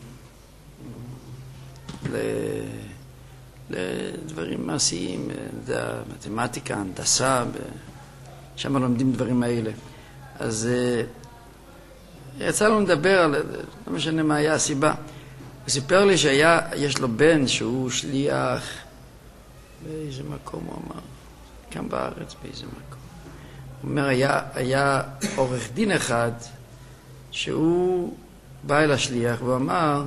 לדברים מעשיים, מתמטיקה, הנדסה, שם לומדים דברים האלה. אז יצא לנו לדבר על, לא משנה מה היה הסיבה. הוא סיפר לי שיש לו בן שהוא שליח באיזה מקום, הוא אמר, כאן בארץ באיזה מקום. הוא אומר, היה עורך דין אחד שהוא בא אל השליח והוא אמר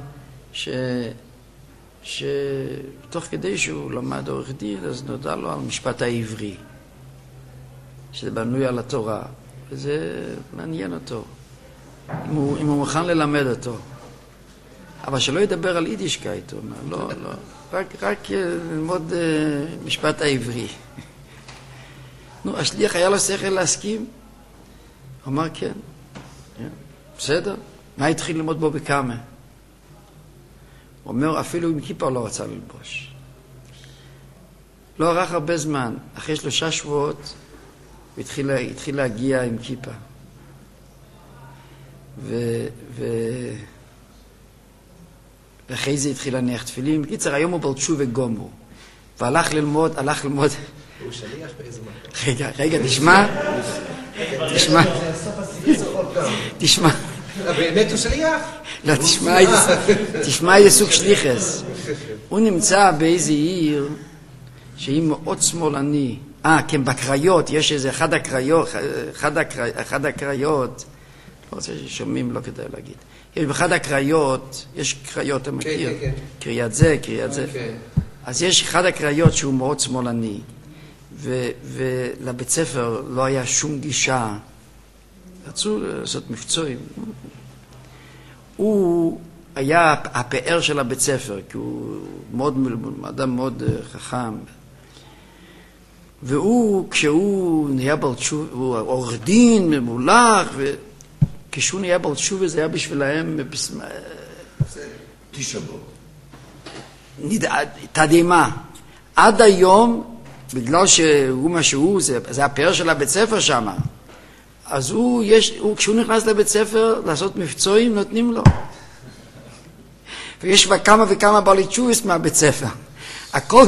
שתוך כדי שהוא למד עורך דין, אז נודע לו על המשפט העברי, שזה בנוי על התורה, וזה מעניין אותו, אם הוא מוכן ללמד אותו. אבל שלא ידבר על יידישקייט, הוא אומר, לא, רק ללמוד משפט העברי. נו, השליח היה לו שכל להסכים? הוא אמר כן, בסדר. מה התחיל ללמוד בו בכמה? הוא אומר, אפילו עם כיפה לא רצה ללבוש. לא ערך הרבה זמן, אחרי 3 שבועות, הוא התחיל להגיע עם כיפה. ואחרי זה התחיל להניח תפילין. בקיצר, היום הוא בעל תשובה גמור. והלך ללמוד... הוא שליח באיזה מקום. רגע, תשמע. באמת הוא שליח? לא, תשמע איזה סוג שליחס. הוא נמצא באיזה עיר שהיא מאוד שמאלני. כן, בקריות, יש איזה אחד הקריות, לא רוצה ששומעים, לא כדאי להגיד. יש באחד הקריות, יש קריות, אתה מכיר? קריית זה. אז יש אחד הקריות שהוא מאוד שמאלני, ולבית ספר לא היה שום גישה. רצו לעשות מבצועים. הוא היה הפאר של הבית ספר, כי הוא אדם מאוד חכם. והוא, כשהוא נהיה בעל תשובה, הוא עורך דין, ממולח, וכשהוא נהיה בעל תשובה, זה היה בשבילהם תשבו. תדהמה. עד היום, בגלל שהוא מה שהוא, זה הפאר של הבית ספר שם. אז כשהוא נכנס לבית ספר לעשות מבצועים, נותנים לו. ויש בה כמה וכמה בעלי תשובס מהבית ספר. הכל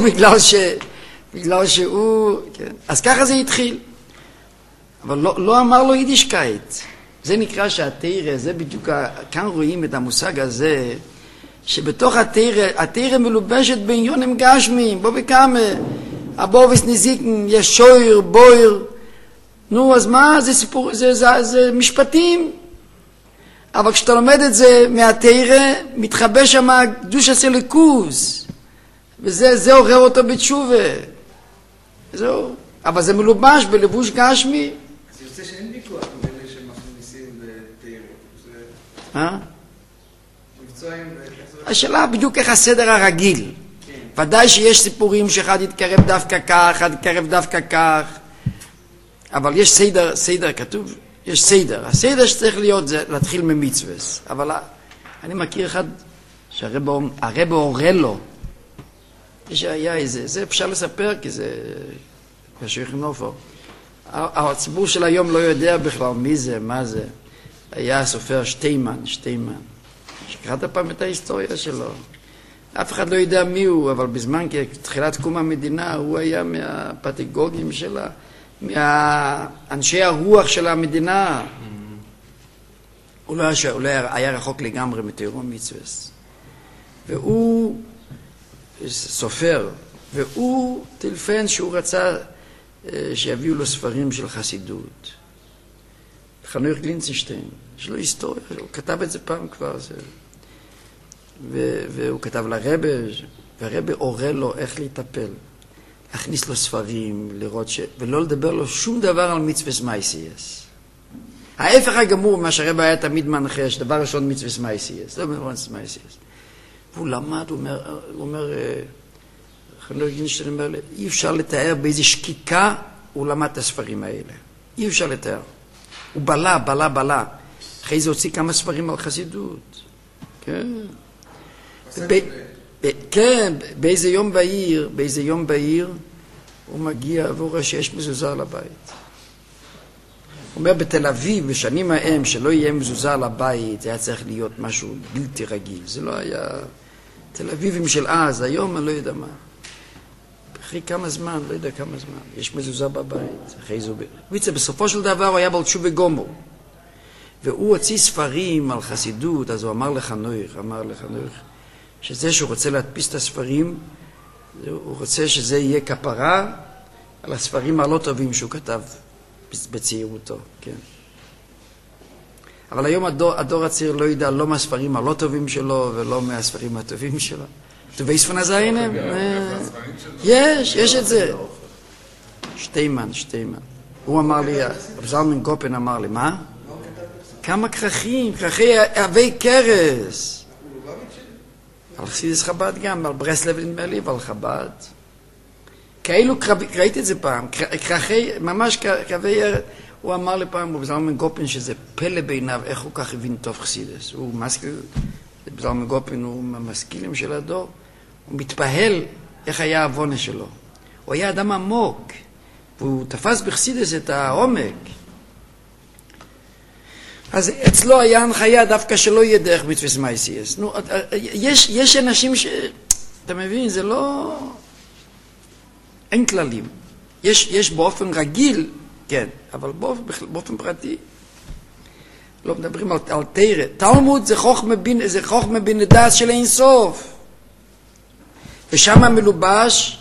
בגלל שהוא... כן. אז ככה זה התחיל. אבל לא אמר לו יידישקייט. זה נקרא שהתירה, זה בדיוק, כאן רואים את המושג הזה, שבתוך התירה מלובשת בעניונים גשמיים, בו וכמה, הבורביס נזיקן, יש שויר, בויר, נו, אז מה? זה סיפור, זה משפטים. אבל כשאתה לומד את זה מהתירה, מתחבא שם קדוש הסליקוס, וזה עורר אותו בתשובה. זהו. אבל זה מלובש בלבוש גשמי. אז יוצא שאין ויכוח בין אלה שמכניסים בתירה. מבצועים... השאלה בדיוק איך הסדר הרגיל. ודאי שיש סיפורים שאחד יתקרב דווקא כך, אחד יתקרב דווקא כך. אבל יש סדר כתוב, יש סדר. הסדר שצריך להיות זה להתחיל ממצווס. אבל אני מכיר אחד שהרב הורה לו. היה איזה, זה אפשר לספר כי זה קשור נופו. הציבור של היום לא יודע בכלל מי זה, מה זה. היה הסופר שטיימן. שקראת פעם את ההיסטוריה שלו. אף אחד לא יודע מי הוא, אבל בזמן כתחילת קום המדינה הוא היה מהפדגוגים שלה. מאנשי הרוח של המדינה. הוא לא היה רחוק לגמרי מתיאור מצווס. והוא סופר, והוא טלפן שהוא רצה שיביאו לו ספרים של חסידות. חנוך גלינצנשטיין, יש לו היסטוריה, הוא כתב את זה פעם כבר, והוא כתב לרבה, והרבי הורה לו איך להתאפל. להכניס לו ספרים, לראות ולא לדבר לו שום דבר על מצווה מייסייס. ההפך הגמור מה שהרבי היה תמיד מנחה, שדבר ראשון מצווה מייסייס. לא מצווה מייסייס. והוא למד, הוא אומר, חנוך גינשטיין אומר, אי אפשר לתאר באיזו שקיקה הוא למד את הספרים האלה. אי אפשר לתאר. הוא בלה. אחרי זה הוציא כמה ספרים על חסידות. כן. כן, באיזה יום בהיר, הוא מגיע והוא רואה שיש מזוזה על הבית. הוא אומר, בתל אביב, בשנים ההם, שלא יהיה מזוזה על הבית, זה היה צריך להיות משהו בלתי רגיל. זה לא היה תל אביבים של אז, היום אני לא יודע מה. אחרי כמה זמן, לא יודע כמה זמן, יש מזוזה בבית. אחרי זה בסופו של דבר הוא היה בעל תשובה גמור. והוא הוציא ספרים על חסידות, אז הוא אמר לחנוך, שזה שהוא רוצה להדפיס את הספרים, הוא רוצה שזה יהיה כפרה על הספרים הלא טובים שהוא כתב בצעירותו, כן. אבל היום הדור הצעיר לא ידע לא מהספרים הלא טובים שלו ולא מהספרים הטובים שלו. טובי ספון הזין הם? יש את זה. שטיימן. הוא אמר לי, זלמן גופן אמר לי, מה? כמה כרכי אבי קרס. על חסידס חב"ד גם, על ברסלב נדמה לי, ועל חב"ד. כאילו, ראיתי את זה פעם, כרכי, ממש כרכי ארץ. הוא אמר לי פעם, בזלמן גופן, שזה פלא בעיניו, איך הוא כך הבין טוב חסידס. הוא משכיל, בזלמן גופן הוא מהמשכילים של הדור. הוא מתפהל איך היה העוונה שלו. הוא היה אדם עמוק, והוא תפס בחסידס את העומק. אז אצלו היה הנחיה דווקא שלא יהיה דרך מצווה מייסייס. נו, יש אנשים אתה מבין, זה לא... אין כללים. יש באופן רגיל, כן, אבל באופן פרטי. לא מדברים על תורה. תלמוד זה חוכמה בנדעת של אין סוף. ושם מלובש,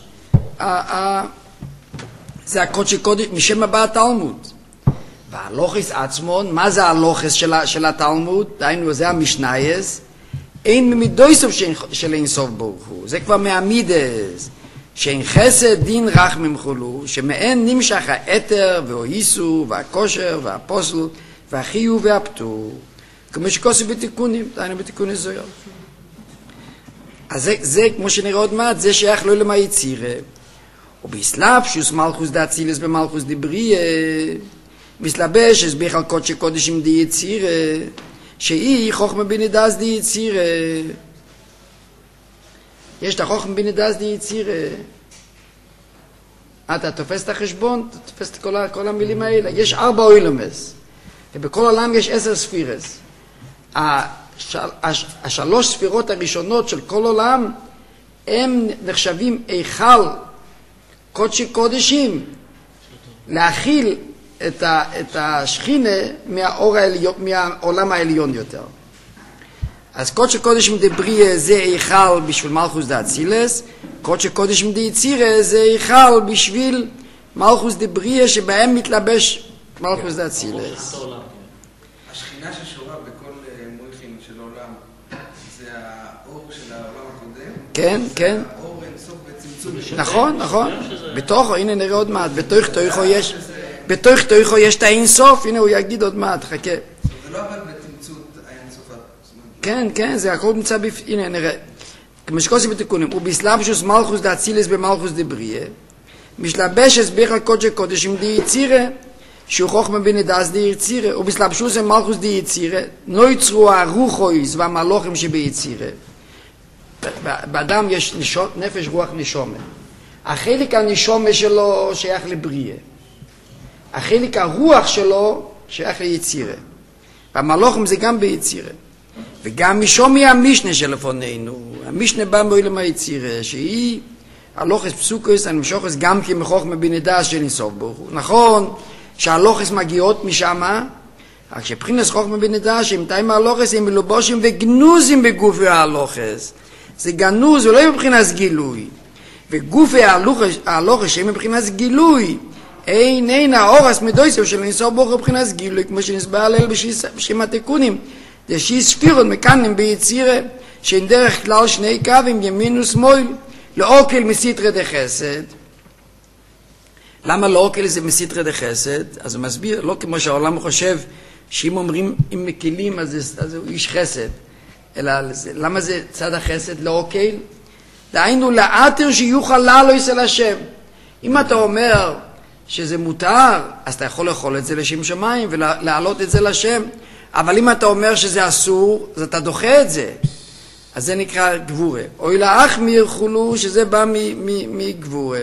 זה הקודש קודש, משם הבא התלמוד. והלוחס עצמון, מה זה הלוחס של התלמוד? דהיינו, זה המשנייס. אין ממידוי סוף של אין סוף ברוך הוא. זה כבר מהמידס. שאין חסד דין רחמים חולו, שמעין נמשך האתר והאיסו והכושר והפוסל והחיוב והפטור. כמו שכוסו בתיקונים, דהיינו בתיקוני זויר. אז זה, כמו שנראה עוד מעט, זה שייך לא למה יצירה. ובסלבשוס מלכוס דאצילס במלכוס דבריה, מסלבש הסביך על קודש קודשים די יצירה, שהיא חוכמה בנדס די יצירה. יש את החוכמה בנדס די יצירה. אתה תופס את החשבון, אתה תופס את כל המילים האלה. יש 4 אוילומס, ובכל עולם יש 10 ספירס. 3 ספירות הראשונות של כל עולם, הם נחשבים איכל קודשי קודשים, להכיל את השכינה מהעולם העליון יותר. אז קודש קודשים דבריה זה איכל בשביל מלכוס דאצילס, קודש קודשים דייצירה זה איכל בשביל מלכוס דבריה שבהם מתלבש מלכוס דאצילס. השכינה ששורה בכל מויכין של העולם זה האור של העולם הקודם? כן, כן. האור אינסוף בצמצום. נכון. בתוכו, הנה נראה עוד מעט, בתוך תוכו יש את האינסוף, הנה הוא יגיד עוד מעט, חכה. זה לא אבל בתמצות האינסוף. כן, זה הכל נמצא הנה נראה. כמו שקוסי בתיקונים, ובסלבשוס מלכוס דאצילס במלכוס דבריה, משלבש הסביך על קודש קודשים די יצירה, שהוא חוכמה בנדס די יצירה, ובסלבשוס מלכוס די יצירה, לא יצרו הרוחויס והמלוכים שביצירה. באדם יש נפש רוח נשומה. החלק הנשומה שלו שייך לבריה. החלק הרוח שלו שייך ליצירה. והמלוכים זה גם ביצירה. וגם משומי המשנה שלפוננו, המשנה בא מעולם היצירה, שהיא הלוחס פסוקס, הנמשוכס גם כמחוכמה בנדס של אינסוף ברוך הוא. נכון שהלוחס מגיעות משם, רק שבחינס חוכמה בנדס, שמתיים הלוחס הם מלובושים וגנוזים בגופי הלוחס. זה גנוז ולא מבחינס גילוי. וגופי הלוחס שהם מבחינס גילוי, אין האורס מדויסף של אינסוף ברוך הוא מבחינס גילוי, כמו שנסבר עליהם בשם התיקונים. זה שהיא ספירות מקנים ביצירה, שאין דרך כלל 2 קווים, ימין ושמאל, לאוכל מסתרא דחסד. למה לאוכל זה מסתרא דחסד? אז הוא מסביר, לא כמו שהעולם חושב, שאם אומרים אם מקילים אז הוא איש חסד, אלא למה זה צד החסד לאוכל? דהיינו לאתר שיוכל לעלות אל השם. אם אתה אומר שזה מותר, אז אתה יכול לאכול את זה לשם שמיים ולהעלות את זה לשם. אבל אם אתה אומר שזה אסור, אז אתה דוחה את זה. אז זה נקרא גבורה. אוי להחמיר חולו, שזה בא מגבורה.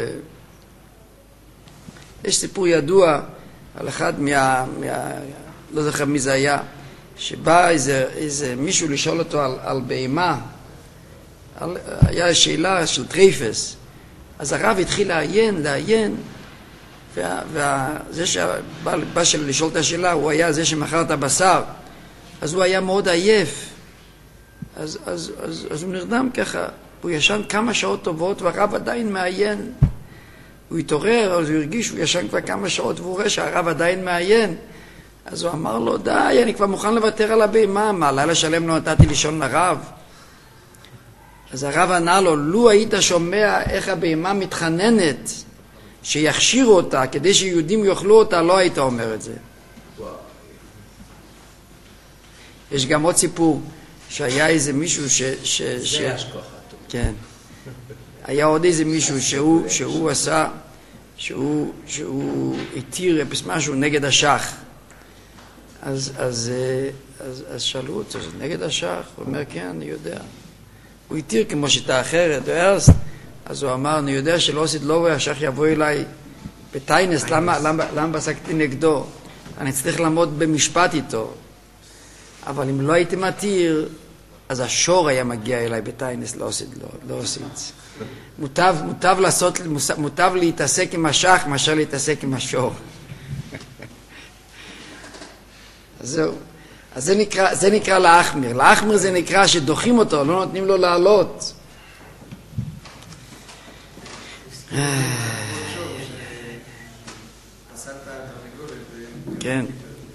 יש סיפור ידוע על אחד לא זוכר מי זה היה, שבא איזה מישהו לשאול אותו על בהמה. היה שאלה של טרייפס. אז הרב התחיל לעיין, וזה שבא לשאול את השאלה, הוא היה זה שמכר את הבשר. אז הוא היה מאוד עייף. אז הוא נרדם ככה. הוא ישן כמה שעות טובות, והרב עדיין מעיין. הוא התעורר, אז הוא הרגיש, הוא ישן כבר כמה שעות, והוא רואה שהרב עדיין מעיין. אז הוא אמר לו, די, אני כבר מוכן לוותר על הבהמה. מה, לילה שלם לא נתתי לישון לרב? אז הרב ענה לו, לו היית שומע איך הבהמה מתחננת שיכשירו אותה כדי שיהודים יאכלו אותה, לא היית אומר את זה. יש גם עוד סיפור שהיה איזה מישהו זה השכחה. כן. היה עוד איזה מישהו שהוא עשה, שהוא התיר משהו נגד השח. אז שאלו אותו, זה נגד השח? הוא אומר, כן, אני יודע. הוא התיר כמו שיטה אחרת, אז הוא אמר, אני יודע שלא עשית לא והשח יבוא אליי בטיינס, למה בסקתי נגדו? אני צריך לעמוד במשפט איתו. אבל אם לא הייתי מתיר, אז השור היה מגיע אליי בטיינס, לא עושה את זה. מוטב להתעסק עם השח מאשר להתעסק עם השור. אז זהו. אז זה נקרא להחמיר. להחמיר זה נקרא שדוחים אותו, לא נותנים לו לעלות. כן.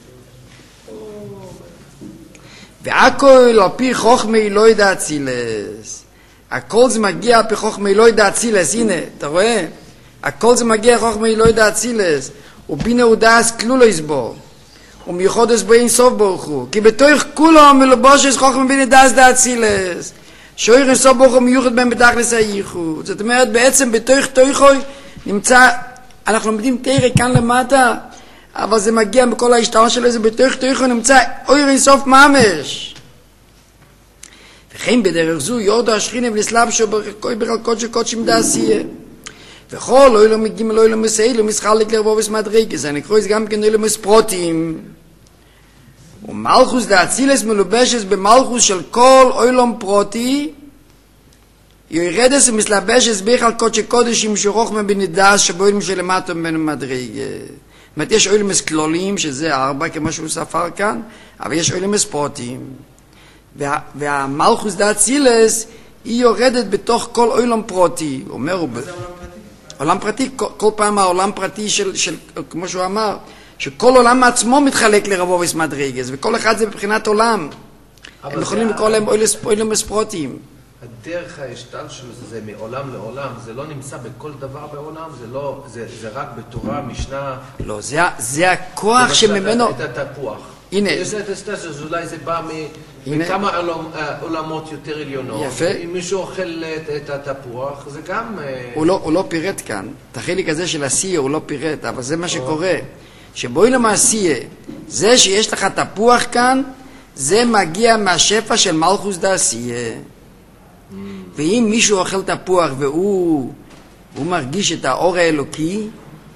והכל על פי חוכמי לא ידע אצילס. הכל זה מגיע על פי חוכמי לא ידע אצילס. הנה, אתה רואה? הכל זה מגיע חוכמי לא ידע אצילס. ובינה הודעס כלו לא יסבור. ומיוחדס בו אין סוף ברוך הוא. כי בתוך כולו מלובושס חוכמי בינה דעס דע אצילס. שאיר אין סוף ברוך הוא מיוחד בהם בתכלס הייחוד. זאת אומרת, בעצם בתוך תוכוי נמצא, אנחנו לומדים תרא כאן למטה, אבל זה מגיע בכל ההשתרה שלו, זה בתוך תוכוי נמצא איר אין סוף ממש. וכן בדרך זו יורדו השכינה ונסלב שו ברכוי ברלקות של קודשים דעשייה. וכל לא ילו מגיעים לא ילו מסעיל ומסחלק לרבובס מדרגס. אני קורא את זה גם כן לא ילו מספרוטים. ומלכוס דאצילס מלובשס במלכוס של כל אילום פרוטי, יורדס ומסלבשס ביחל קודשי קודשים שרוחמה בנדס שבו אילום שלמטו ממנו מדרגס. זאת אומרת, יש אילומס כלולים, שזה 4 כמו שהוא ספר כאן, אבל יש אילומס פרוטים. והמלכוס דאצילס היא יורדת בתוך כל אילום פרוטי. אומר, מה זה עולם פרטי? עולם פרטי, כל פעם העולם פרטי של כמו שהוא אמר, שכל עולם מעצמו מתחלק לרבובס מדרגס, וכל אחד זה מבחינת עולם. הם יכולים לקרוא להם אילומס פרוטים. הדרך ההשתלשלות זה מעולם לעולם, זה לא נמצא בכל דבר בעולם, זה רק בתורה, משנה. לא, זה הכוח שממנו... את התפוח. הנה. זה אולי זה בא מכמה עולמות יותר עליונות. יפה. אם מישהו אוכל את התפוח, זה גם... הוא לא פירט כאן. את החלק הזה של עשייה הוא לא פירט, אבל זה מה שקורה. שבואי למעשייה, זה שיש לך תפוח כאן, זה מגיע מהשפע של מלכוס דעשייה. ואם מישהו אוכל תפוח והוא מרגיש את האור האלוקי,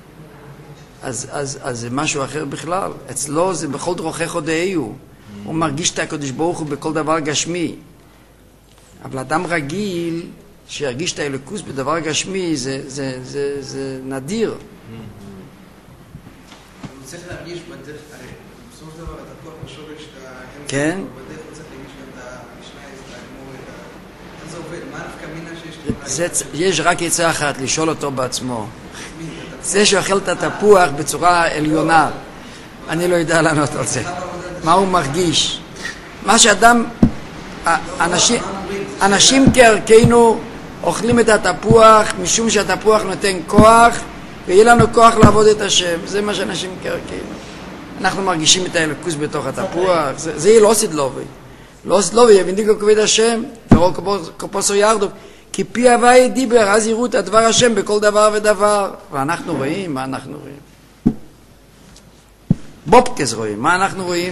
אז זה משהו אחר בכלל. אצלו זה בכל דרוכך הודאיו. הוא מרגיש את הקדוש ברוך הוא בכל דבר גשמי. אבל אדם רגיל שירגיש את האלוקוס בדבר גשמי זה נדיר. הוא צריך להרגיש בדרך, בסופו של דבר התפוח בשורש כן. בדרך הוא צריך להרגיש גם את המשנה, את האמור, איך זה עובד? מה נפקא מינה שיש לך? יש רק עצה אחת, לשאול אותו בעצמו. זה שאוכל את התפוח בצורה עליונה, אני לא יודע לענות על זה. מה הוא מרגיש? מה שאדם, אנשים כערכנו אוכלים את התפוח משום שהתפוח נותן כוח, ויהיה לנו כוח לעבוד את השם. זה מה שאנשים כאילו. אנחנו מרגישים את האלוקות בתוך התפוח. זה יהיה לא סדלובי. לא סדלובי, יבינדיקו כבד השם, ורוא כפוסו ירדו. כי פי הווי דיבר, אז יראו את הדבר השם בכל דבר ודבר. ואנחנו רואים, מה אנחנו רואים? בובקס רואים, מה אנחנו רואים?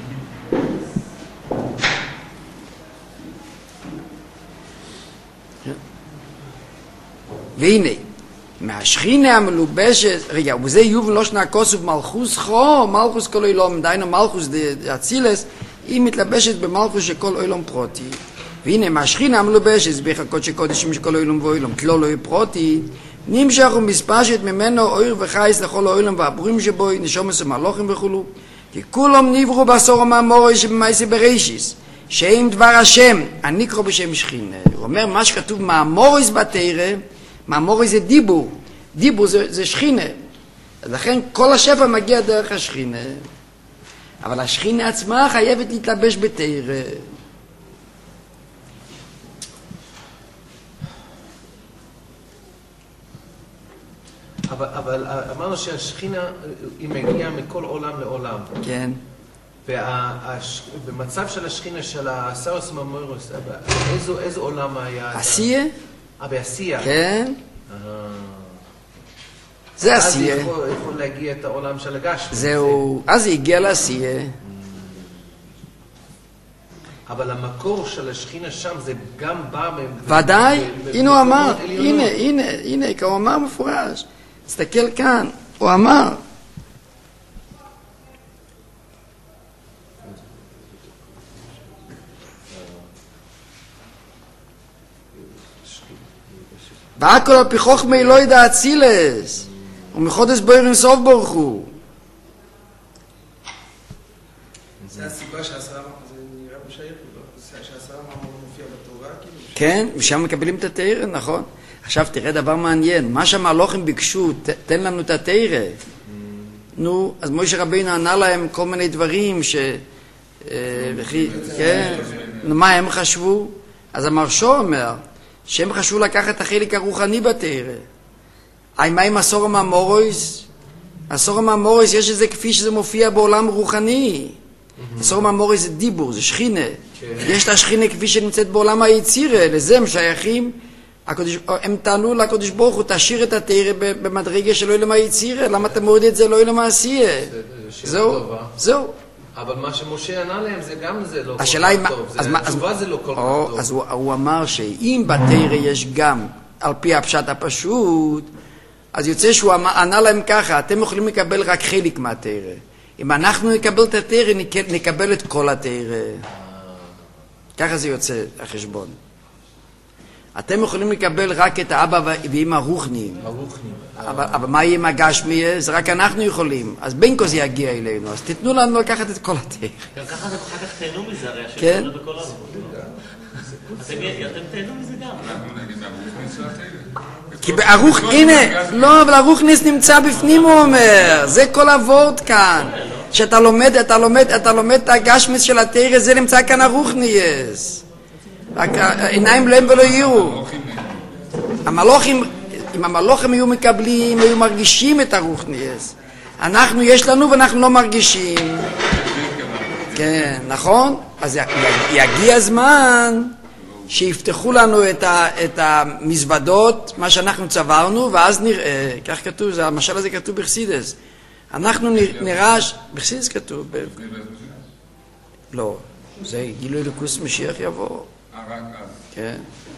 והנה, מהשכינה המלובשת, רגע, וזה יובל לא שנה כוסוף מלכוס חו, מלכוס כל אילום, דיינו מלכוס דאצילס, היא מתלבשת במלכוס שכל אילום פרוטי. והנה, מהשכינה המלובשת, זביח הקודש קודשים שכל אילום ואילום, כלו לא פרוטי, נמשך ומספשת ממנו אויר וחייס לכל האילום והבורים שבו, נשומס ומלוכים וכולו, כי כולם נברו בעשור המאמורי שבמייסי בראשיס, שהם דבר השם, הנקרא בשם שכינה. הוא אומר, מה שכתוב מאמוריס בתורה, מאמוריס זה דיבור, דיבור זה שכינה. אז לכן כל השפע מגיע דרך השכינה. אבל השכינה עצמה חייבת להתלבש בתורה. אבל אמרנו שהשכינה היא מגיעה מכל עולם לעולם. כן. ובמצב של השכינה של הסאוס ממורוס, איזה עולם היה? עשייה? בעשייה. כן. זה עשייה. אז יכול להגיע את העולם של הגשמי. זהו, אז היא הגיעה לעשייה. אבל המקור של השכינה שם זה גם בא... ודאי, הנה הוא אמר, הנה, כי הוא אמר מפורש. תסתכל כאן, הוא אמר. והכל על פי חוכמה לא ידע אצילס, ומחודש בויר אינסוף ברוך הוא. זה הסיבה שהעשרה, זה נראה בשייך, שהעשרה מופיע בתורה, כאילו? כן, ושם מקבלים את התורה, נכון. עכשיו תראה דבר מעניין, מה שהמלוכים ביקשו, תן לנו את התורה. נו, אז משה רבינו ענה להם כל מיני דברים כן, מה הם חשבו? אז המרשו אומר, שהם חשבו לקחת את החלק הרוחני בתורה. מה עם הסור המאמורויס? הסור המאמורויס יש את זה כפי שזה מופיע בעולם רוחני. הסור המאמורויס זה דיבור, זה שכינה. יש את השכינה כפי שנמצאת בעולם היצירה, לזה הם שייכים. הם טענו לקדוש ברוך הוא, תשאיר את התורה במדרגה של עולם היצירה, למה אתה מוריד את זה לעולם העשייה? זהו. אבל מה שמשה ענה להם זה גם זה לא כל השאלה כך טוב, התשובה זה לא כל כך טוב. אז הוא אמר שאם בתורה יש גם על פי הפשט הפשוט, אז יוצא שהוא ענה להם ככה, אתם יכולים לקבל רק חלק מהתורה. אם אנחנו נקבל את התורה, נקבל את כל התורה. ככה זה יוצא החשבון. אתם יכולים לקבל רק את האבא ואמא הרוחניים. אבל מה יהיה עם הגשמי? זה רק אנחנו יכולים. אז בין כה זה יגיע אלינו. אז תתנו לנו לקחת את כל התורה. גם ככה אחר כך תהנו מזה, הרי השם כן. תהנו בכל העבוד. אתם תהנו מזה גם. כי בערוך, הנה, לא, אבל הרוחניס נמצא בפנים, הוא אומר. זה כל הוורד כאן. שאתה לומד את הגשמיס של התורה, זה נמצא כאן הרוחניס. רק עיניים להם ולא יראו. המלוכים, אם המלוכים היו מקבלים, היו מרגישים את הרוחניס. אנחנו, יש לנו ואנחנו לא מרגישים. כן, נכון? אז יגיע הזמן שיפתחו לנו את המזוודות, מה שאנחנו צברנו, ואז נראה, כך כתוב, המשל הזה כתוב בחסידס. אנחנו נראה, בחסידס כתוב. לא, זה גילוי אלוקות משיח יבוא. כן.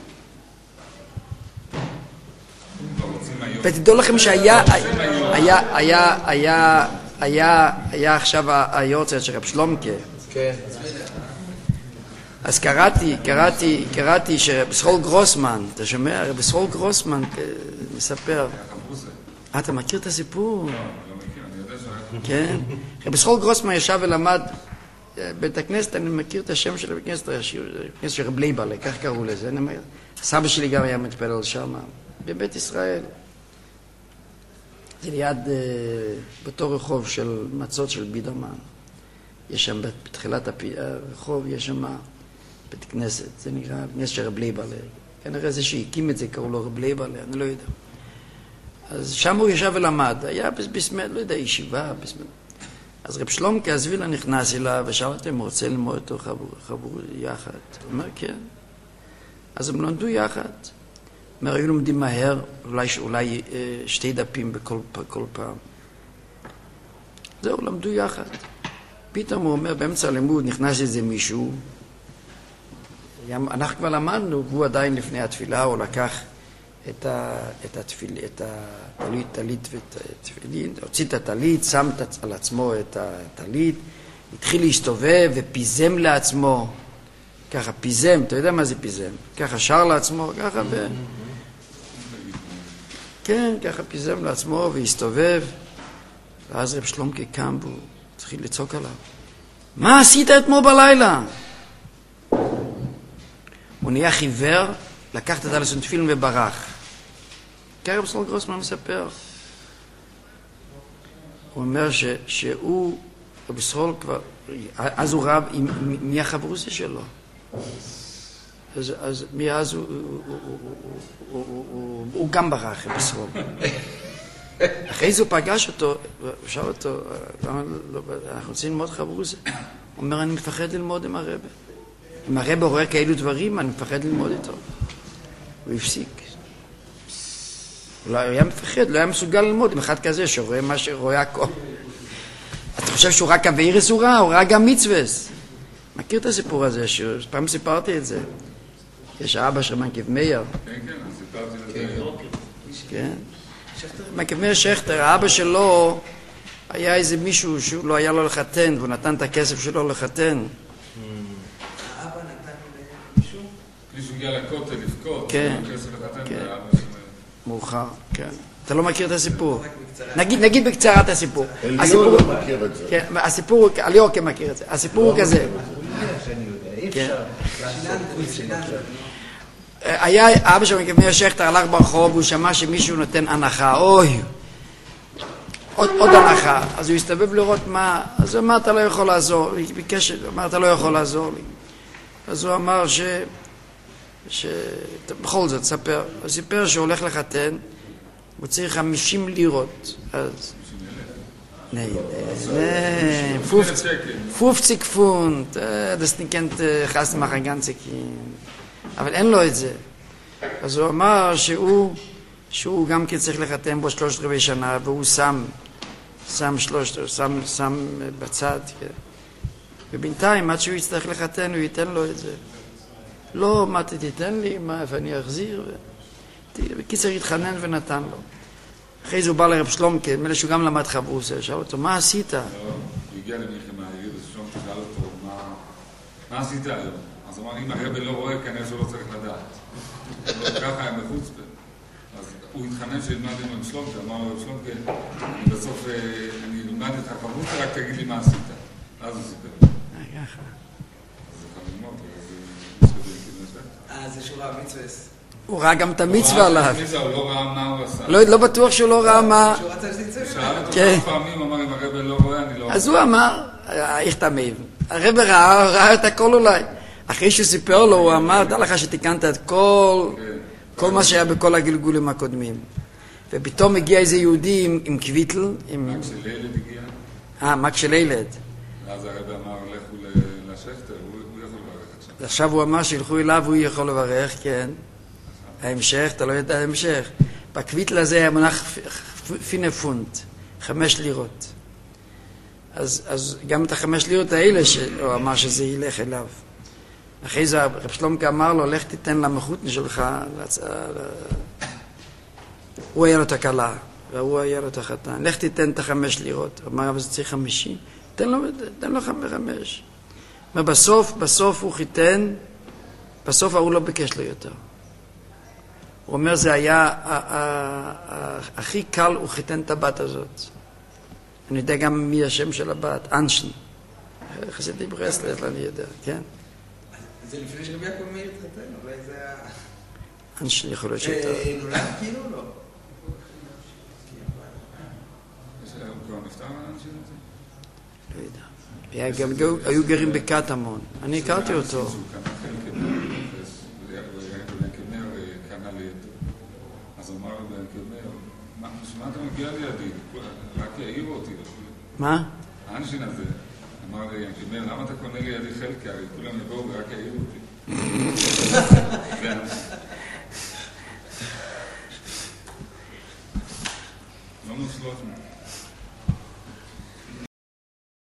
ותדעו לכם שהיה עכשיו היורצייט של רב שלומקה. כן. אז קראתי שבסחול גרוסמן, אתה שומע? בסחול גרוסמן מספר. אתה מכיר את הסיפור? כן. בסחול גרוסמן ישב ולמד בית הכנסת, אני מכיר את השם של בית הכנסת, הכנסת של רב לייבלה, כך קראו לזה. סבא שלי גם היה מתפלל שם, בבית ישראל. זה ליד, בתור רחוב של מצות של בידרמן. יש שם בתחילת הרחוב, יש שם בית כנסת, זה נקרא כנסת של רב לייבלה. כנראה זה שהקים את זה, קראו לו רב לייב עליה, אני לא יודע. אז שם הוא ישב ולמד, היה בסמד, לא יודע, ישיבה, בסמד. אז רב שלומקה אזווילה נכנס אליו ושאל אותו אם הוא רוצה ללמוד אותו חבור יחד. הוא אומר כן. אז הם למדו יחד. אומר, היו לומדים מהר, אולי 2 דפים בכל פעם. זהו, למדו יחד. פתאום הוא אומר, באמצע הלימוד נכנס איזה מישהו, אנחנו כבר למדנו, והוא עדיין לפני התפילה, הוא לקח את הטלית והתפילין, הוציא את הטלית, שם על עצמו את הטלית, התחיל להסתובב ופיזם לעצמו, ככה פיזם, אתה יודע מה זה פיזם? ככה שר לעצמו, ככה כן, ככה פיזם לעצמו והסתובב, ואז רב שלומקה קם והוא התחיל לצעוק עליו. מה עשית אתמול בלילה? הוא נהיה חיוור, לקח את הטלית תפילין וברח. ככה רב שלמה גרוסמן מספר. הוא אומר שהוא, רב ישראל כבר, אז הוא רב מי החברוסה שלו. אז מאז הוא גם ברח, רב ישראל. אחרי זה הוא פגש אותו, שאל אותו, אנחנו רוצים ללמוד חברוסה. הוא אומר, אני מפחד ללמוד עם הרב. אם הרב עורר כאלו דברים, אני מפחד ללמוד איתו. הוא הפסיק. הוא היה מפחד, לא היה מסוגל ללמוד עם אחד כזה שרואה מה שרואה הכל. אתה חושב שהוא רק אביירס הוא רע? הוא ראה גם מצווס. מכיר את הסיפור הזה? פעם סיפרתי את זה. יש האבא של מנקב מאיר. כן, סיפרתי לזה. כן. מנקב מאיר שכטר, האבא שלו היה איזה מישהו שהוא לא היה לו לחתן, והוא נתן את הכסף שלו לחתן. האבא נתן למישהו? מישהו הגיע לכותל לבכות, כן. כסף לחתן, כן. והאבא שלו. מאוחר, כן. אתה לא מכיר את הסיפור? נגיד בקצרה את הסיפור. אליהו לא מכיר את זה. כן, הסיפור, אליהו כן מכיר את זה. הסיפור הוא כזה. היה אבא של מנקב מאיר שכטר הלך ברחוב והוא שמע שמישהו נותן הנחה. אוי, עוד הנחה. אז הוא הסתובב לראות מה, אז הוא אמר, אתה לא יכול לעזור לי. ביקש, הוא אמר, אתה לא יכול לעזור לי. אז הוא אמר בכל זאת, ספר. הוא סיפר שהוא הולך לחתן, הוא צריך 50 לירות. אז... Nein, 50 Pfund, das nicht kennt Chassid machen ganze Kind. אבל אין לו את זה. אז הוא אמר שהוא גם כן צריך לחתן בו 3/4 שנה, והוא שם בצד. ובינתיים, עד שהוא יצטרך לחתן, הוא ייתן לו את זה. לא, מה תיתן לי, מה, איפה אני אחזיר? בקיצר התחנן ונתן לו. אחרי זה הוא בא לרב שלומקה, מלא שהוא גם למד חברוסה, שאל אותו, מה עשית? הוא הגיע למיכם מהעיר, ושלומקה שאל אותו, מה עשית היום? אז הוא אמר, אם הרב לא רואה, כנראה שהוא לא צריך לדעת. ככה היה מחוצפה. אז הוא התחנן שילמד עם שלומקה, אמר לו, שלומקה, בסוף אני אלמד את חברוסה, רק תגיד לי מה עשית. אז הוא סיפר. ככה. אז זה יכול ללמוד, זה שורה המצווס. הוא ראה גם את המצווה עליו. הוא לא ראה מה הוא עשה. לא בטוח שהוא לא ראה מה... שהוא רצה שזה שאל אותו כן. כמה פעמים, אמר, אם הרב לא רואה, אני לא רואה. אז הוא אמר, איך תמיד? הרב ראה את הכל אולי. אחרי שהוא סיפר לו, הוא אמר, דע לך שתיקנת את כל מה שהיה בכל הגלגולים הקודמים. ופתאום הגיע איזה יהודי עם קוויטל. רק של ילד הגיע. מק של ילד. ואז הרב אמר, לכו לשכתר, הוא יכול לברך עכשיו. עכשיו הוא אמר שילכו אליו, הוא יכול לברך, כן. ההמשך, אתה לא יודע ההמשך. בקוויטל הזה היה מונח פינה פונט, 5 לירות. אז גם את 5 לירות האלה, הוא אמר שזה ילך אליו. אחרי זה רב שלומקה אמר לו, לך תיתן למחותני שלך, הוא היה לו את הכלה, והוא היה לו את החתן. לך תיתן את 5 לירות. הוא אמר, אבל זה צריך 50. תן לו 5. בסוף הוא חיתן, בסוף הוא לא ביקש לו יותר. הוא אומר, זה היה הכי קל, הוא חיתן את הבת הזאת. אני יודע גם מי השם של הבת, אנשן. חסידי ברסלב, אני יודע, כן? זה לפני שרבי יעקב מאיר התחתן, אולי זה היה... אנשן יכול להיות שיותר. נולד כאילו לא? הוא כבר נפטר מהאנשים הזה? לא יודע. היו גרים בקטמון. אני הכרתי אותו. שהוא קנה חלק, ויעקב מאיר מה אתה מגיע לידי? רק יעירו אותי. מה? האנשין הזה אמר לי, ינקמר, למה אתה קונה לידי חלקי? הרי כולם יבואו ורק יעירו אותי. זה האנשין. לא נוסלות.